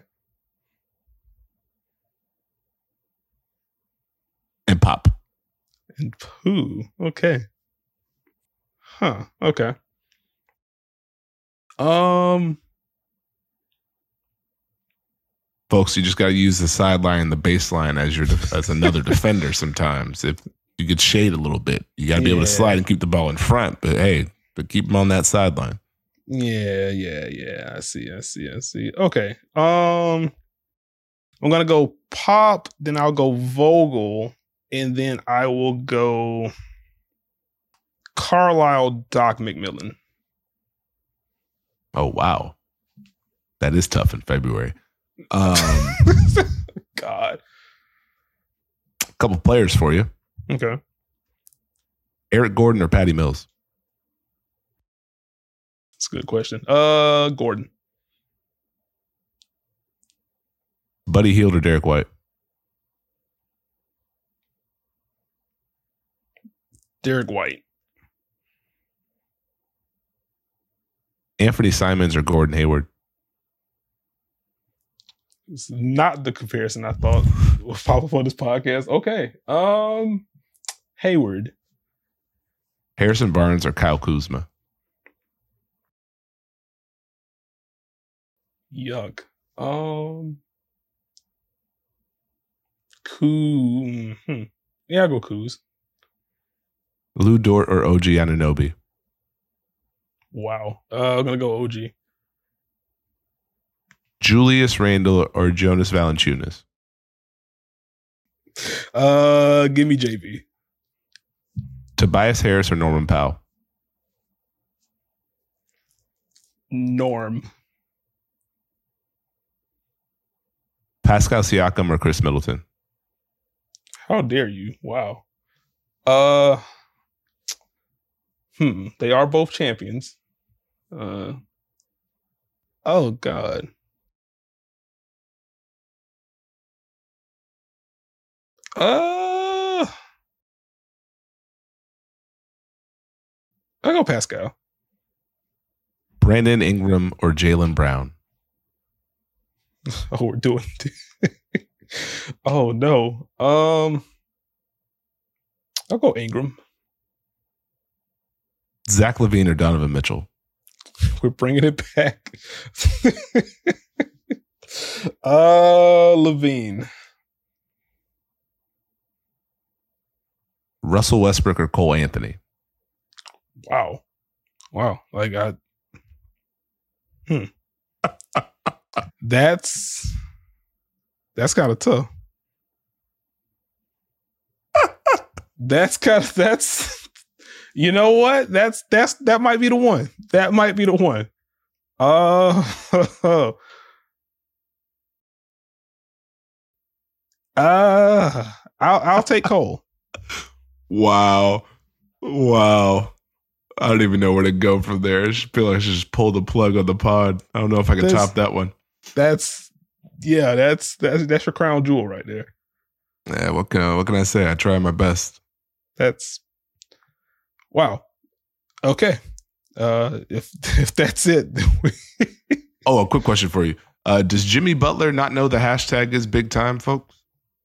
And Pop. And Pooh. Okay. Huh. Okay. Um. Folks, you just got to use the sideline and the baseline as your def- as another defender sometimes. If you get shade a little bit, you got to be yeah. able to slide and keep the ball in front. But hey, but keep them on that sideline. Yeah, yeah, yeah. I see, I see, I see. Okay. Um, I'm gonna go Pop, then I'll go Vogel, and then I will go Carlisle, Doc McMillan. Oh wow, that is tough in February. Um, God, a couple players for you. Okay. Eric Gordon or Patty Mills? That's a good question. Uh, Gordon. Buddy Hield or Derek White? Derek White. Anthony Simons or Gordon Hayward? It's not the comparison I thought would pop up on this podcast. Okay. Um, Hayward. Harrison Barnes or Kyle Kuzma? Yuck. Um, Kuz. Hmm. Yeah, I'll go Kuz. Lou Dort or O G Anunoby? Wow. Uh, I'm going to go O G. Julius Randle or Jonas Valanciunas? Uh, give me J V. Tobias Harris or Norman Powell? Norm. Pascal Siakam or Chris Middleton? How dare you? Wow. Uh, hmm. They are both champions. Uh, oh God. Uh, I'll go Pascal. Brandon Ingram or Jaylen Brown? Oh, we're doing. Oh no. Um, I'll go Ingram. Zach LaVine or Donovan Mitchell? We're bringing it back. uh, LaVine. Russell Westbrook or Cole Anthony? Wow. Wow. Like I. Hmm. That's that's kind of tough. That's kind of that's you know what? That's that's that might be the one. That might be the one. Uh uh I'll I'll take Cole. Wow. Wow. I don't even know where to go from there. I just feel like I should just pull the plug on the pod. I don't know if I can That's- top that one. That's yeah, that's that's that's your crown jewel right there. Yeah, what can I, what can I say? I try my best. That's wow. Okay. Uh if if that's it, then we Oh, a quick question for you. Uh, does Jimmy Butler not know the hashtag is big time, folks?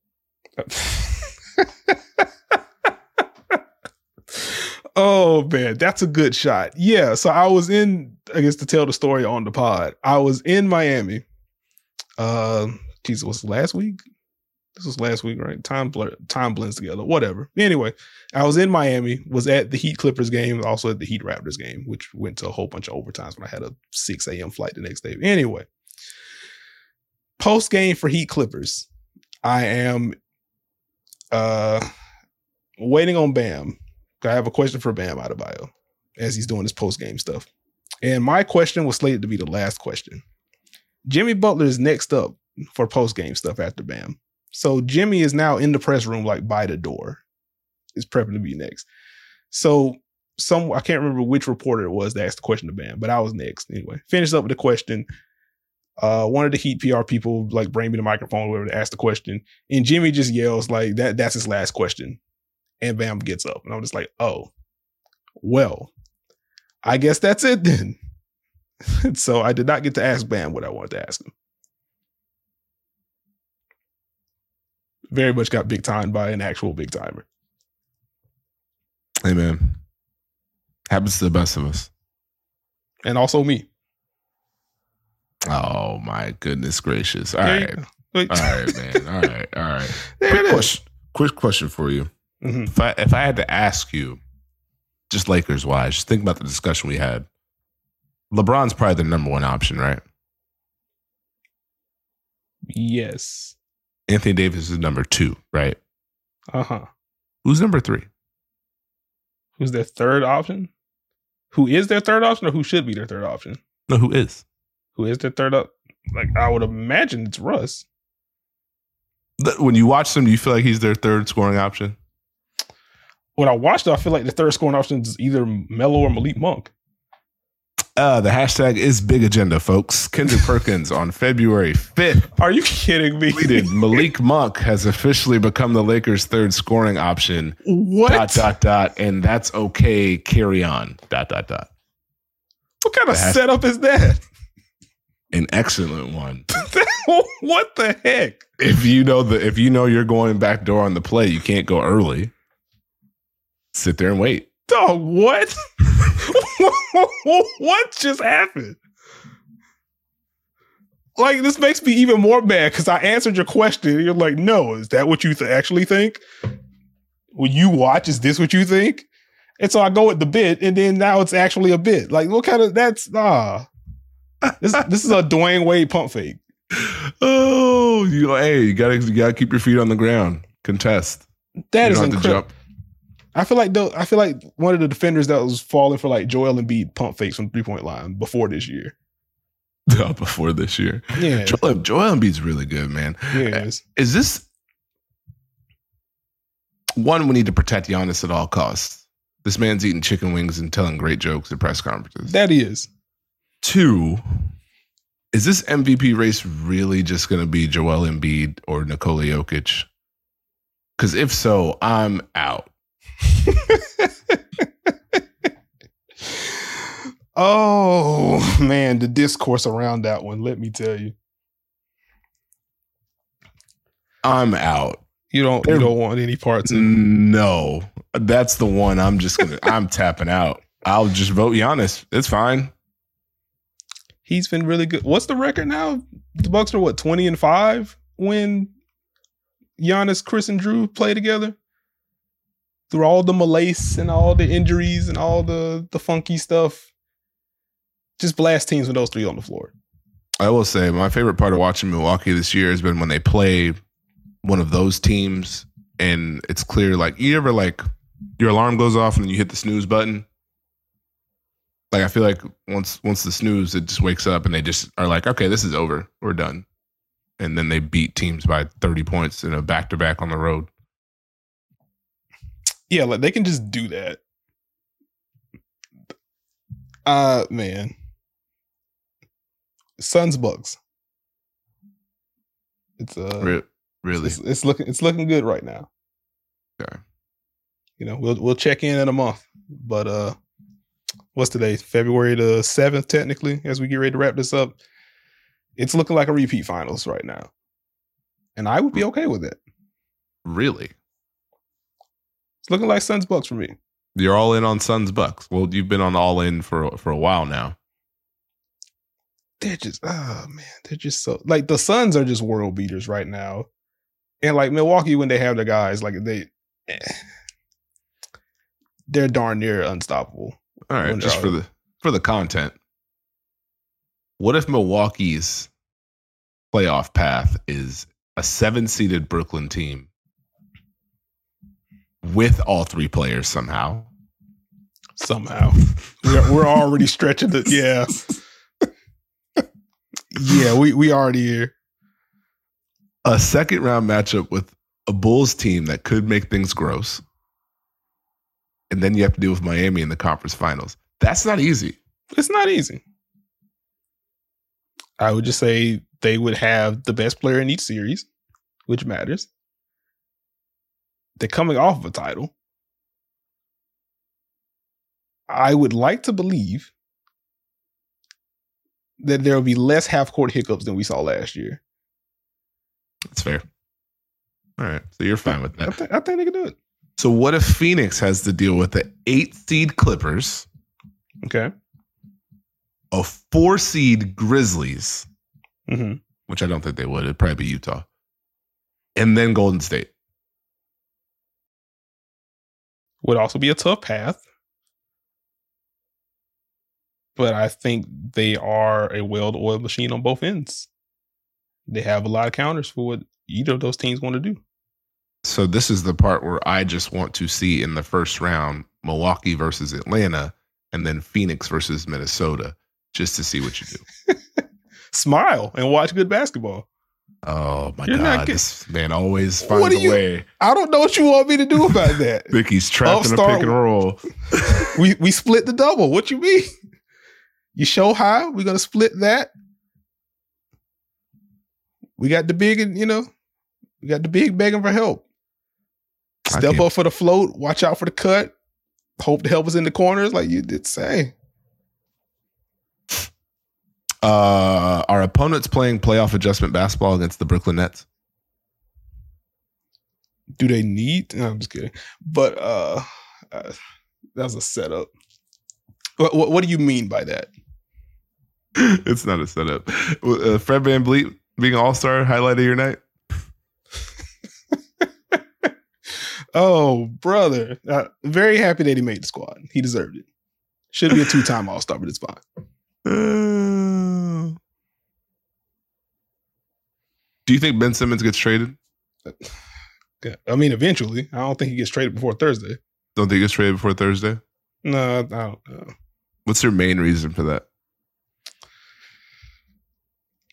Oh man, that's a good shot. Yeah, so I was in, I guess to tell the story on the pod, I was in Miami. Uh, Jesus, was it last week? This was last week, right? Time blur, time blends together. Whatever. Anyway, I was in Miami. Was at the Heat Clippers game, also at the Heat Raptors game, which went to a whole bunch of overtimes when I had a six a.m. flight the next day. Anyway, post game for Heat Clippers, I am uh waiting on Bam. I have a question for Bam Adebayo as he's doing his post game stuff, and my question was slated to be the last question. Jimmy Butler is next up for post game stuff after Bam. So Jimmy is now in the press room, like by the door, is prepping to be next. So some, I can't remember which reporter it was that asked the question to Bam, but I was next anyway. Finished up with the question. Uh, one of the Heat P R people like bring me the microphone or whatever to ask the question, and Jimmy just yells like that. That's his last question, and Bam gets up, and I'm just like, oh, well, I guess that's it then. So I did not get to ask Bam what I wanted to ask him. Very much got big timed by an actual big timer. Hey, man. Happens to the best of us. And also me. Oh, my goodness gracious. All There right. you All right, man. All right. All right. There Quick it is. question, quick question for you. Mm-hmm. If I, if I had to ask you, just Lakers-wise, just think about the discussion we had. LeBron's probably the number one option, right? Yes. Anthony Davis is number two, right? Uh-huh. Who's number three? Who's their third option? Who is their third option or who should be their third option? No, who is? Who is their third up? Like, I would imagine it's Russ. When you watch them, do you feel like he's their third scoring option? When I watched it, I feel like the third scoring option is either Melo or Malik Monk. Uh, the hashtag is big agenda, folks. Kendrick Perkins on February fifth Are you kidding me? tweeted, Malik Monk has officially become the Lakers' third scoring option. What? Dot, dot, dot. And that's okay. Carry on. Dot, dot, dot. What kind of The hashtag- setup is that? An excellent one. What the heck? If you know the if you know you're going back door on the play, you can't go early. Sit there and wait. Dog, what? What just happened? Like, this makes me even more mad because I answered your question. And you're like, no, is that what you th- actually think? When you watch, is this what you think? And so I go with the bit, and then now it's actually a bit. Like, what kind of, that's, ah. This, this is a Dwayne Wade pump fake. Oh, you hey, you gotta you gotta keep your feet on the ground. Contest. That you is don't have to incredible. jump. I feel like though, I feel like one of the defenders that was falling for like Joel Embiid pump fakes from three point line before this year. uh, before this year. Yeah. Joel, Joel Embiid's really good, man. Yeah, is. is this one we need to protect Giannis at all costs? This man's eating chicken wings and telling great jokes at press conferences. That is. Two, is this M V P race really just going to be Joel Embiid or Nikola Jokic? Because if so, I'm out. Oh, man, the discourse around that one, let me tell you. I'm out. You don't you don't want any parts of it. No. That's the one I'm just going to, I'm tapping out. I'll just vote Giannis. It's fine. He's been really good. What's the record now? The Bucks are what, twenty and five when Giannis, Chris, and Drew play together? Through all the malaise and all the injuries and all the, the funky stuff. Just blast teams with those three on the floor. I will say my favorite part of watching Milwaukee this year has been when they play one of those teams and it's clear, like, you ever, like, your alarm goes off and then you hit the snooze button? Like, I feel like once once the snooze, it just wakes up and they just are like, okay, this is over. We're done. And then they beat teams by thirty points in a back-to-back on the road. Yeah, like they can just do that. Uh, man. Suns Bucks. It's uh Re- really, it's, it's looking it's looking good right now. Okay. You know, we'll we'll check in in a month. But uh what's today? February the seventh, technically, as we get ready to wrap this up. It's looking like a repeat finals right now. And I would be okay with it. Really, it's looking like Suns Bucks for me. You're all in on Suns Bucks. Well, you've been on all in for for a while now. They're just, oh man, they're just so, like, the Suns are just world beaters right now. And like Milwaukee, when they have their guys, like they, eh, they're darn near unstoppable. All right, just for the for the content. What if Milwaukee's playoff path is a seven-seeded Brooklyn team with all three players somehow? Somehow. We're, we're already stretching the, yeah. Yeah, we, we already here. A second round matchup with a Bulls team that could make things gross. And then you have to deal with Miami in the conference finals. That's not easy. It's not easy. I would just say they would have the best player in each series, which matters. They're coming off of a title. I would like to believe that there will be less half-court hiccups than we saw last year. That's fair. All right. So you're fine with that. I, th- I think they can do it. So what if Phoenix has to deal with the eight-seed Clippers? Okay. A four-seed Grizzlies, Mm-hmm. which I don't think they would. It'd probably be Utah. And then Golden State. Would also be a tough path. But I think they are a well-oiled machine on both ends. They have a lot of counters for what either of those teams want to do. So this is the part where I just want to see in the first round Milwaukee versus Atlanta and then Phoenix versus Minnesota just to see what you do. Smile and watch good basketball. Oh, my You're God. not This man always finds a you, way. I don't know what you want me to do about that. I think he's trapped in a Upstart- pick and roll. we we split the double. What you mean? You show high, we're going to split that. We got the big, and you know, we got the big begging for help. Step up for the float. Watch out for the cut. Hope to help us in the corners, like you did say. Uh, are opponents playing playoff adjustment basketball against the Brooklyn Nets? Do they need? No, I'm just kidding. But uh, uh that's a setup. What, what what do you mean by that? It's not a setup. Uh, Fred VanVleet being an all-star highlight of your night? Oh, brother. Uh, very happy that he made the squad. He deserved it. Should be a two-time all-star, but it's fine. Uh, do you think Ben Simmons gets traded? I mean, eventually. I don't think he gets traded before Thursday. Don't think he gets traded before Thursday? No, I don't know. What's your main reason for that?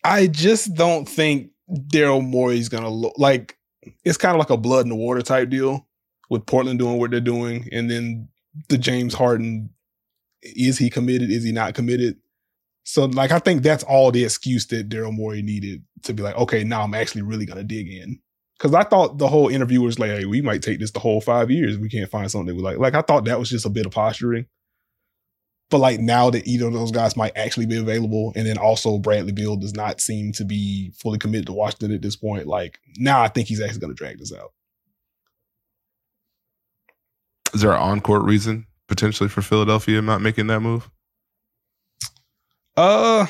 I just don't think Daryl Morey's gonna look like it's kind of like a blood in the water type deal with Portland doing what they're doing, and then the James Harden, is he committed? Is he not committed? So, like, I think that's all the excuse that Daryl Morey needed to be like, okay, now I'm actually really gonna dig in. Because I thought the whole interview was like, hey, we might take this the whole five years if we can't find something that we like. Like, I thought that was just a bit of posturing. But like now that either of those guys might actually be available, and then also Bradley Beal does not seem to be fully committed to Washington at this point, like now I think he's actually going to drag this out. Is there an on-court reason potentially for Philadelphia not making that move? Uh,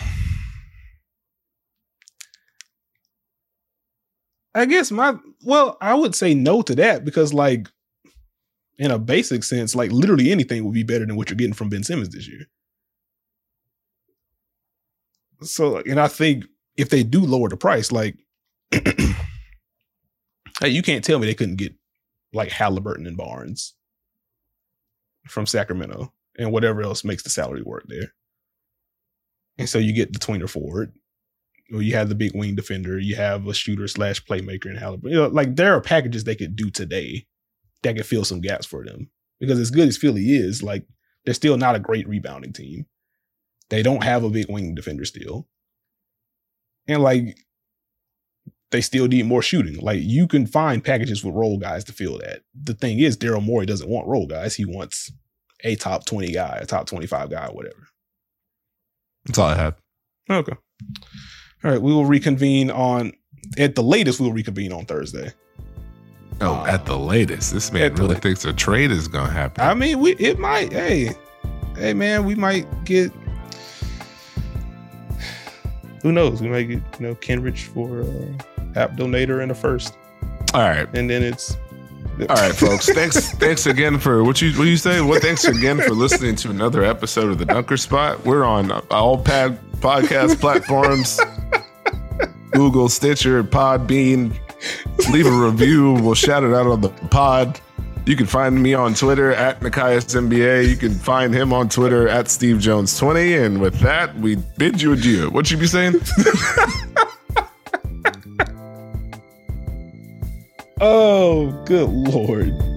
I guess my, well, I would say no to that because like, in a basic sense, like literally anything would be better than what you're getting from Ben Simmons this year. So, and I think if they do lower the price, like, hey, you can't tell me they couldn't get like Halliburton and Barnes from Sacramento and whatever else makes the salary work there. And so you get the tweener forward, or you have the big wing defender, you have a shooter slash playmaker in Halliburton. You know, like there are packages they could do today that could fill some gaps for them. Because as good as Philly is, like they're still not a great rebounding team. They don't have a big wing defender still. And like they still need more shooting. Like you can find packages with role guys to fill that. The thing is, Daryl Morey doesn't want role guys. He wants a top twenty guy, a top twenty-five guy, whatever. That's all I had. Okay. All right. We will reconvene on, at the latest, we will reconvene on Thursday. Oh, uh, at the latest. This man really la- thinks a trade is going to happen. I mean, we it might. Hey, hey, man, we might get. Who knows? We might get you know Kenrich for uh, app donator in the first. All right, and then it's. All right, folks. Thanks, thanks again for what you what you say. What? Thanks again for listening to another episode of the Dunker Spot. We're on all pad podcast platforms: Google, Stitcher, Podbean. Leave a review. We'll shout it out on the pod. You can find me on Twitter at Nikias N B A. You can find him on Twitter at Steve Jones twenty. And with that, we bid you adieu. What you be saying? Oh, good Lord.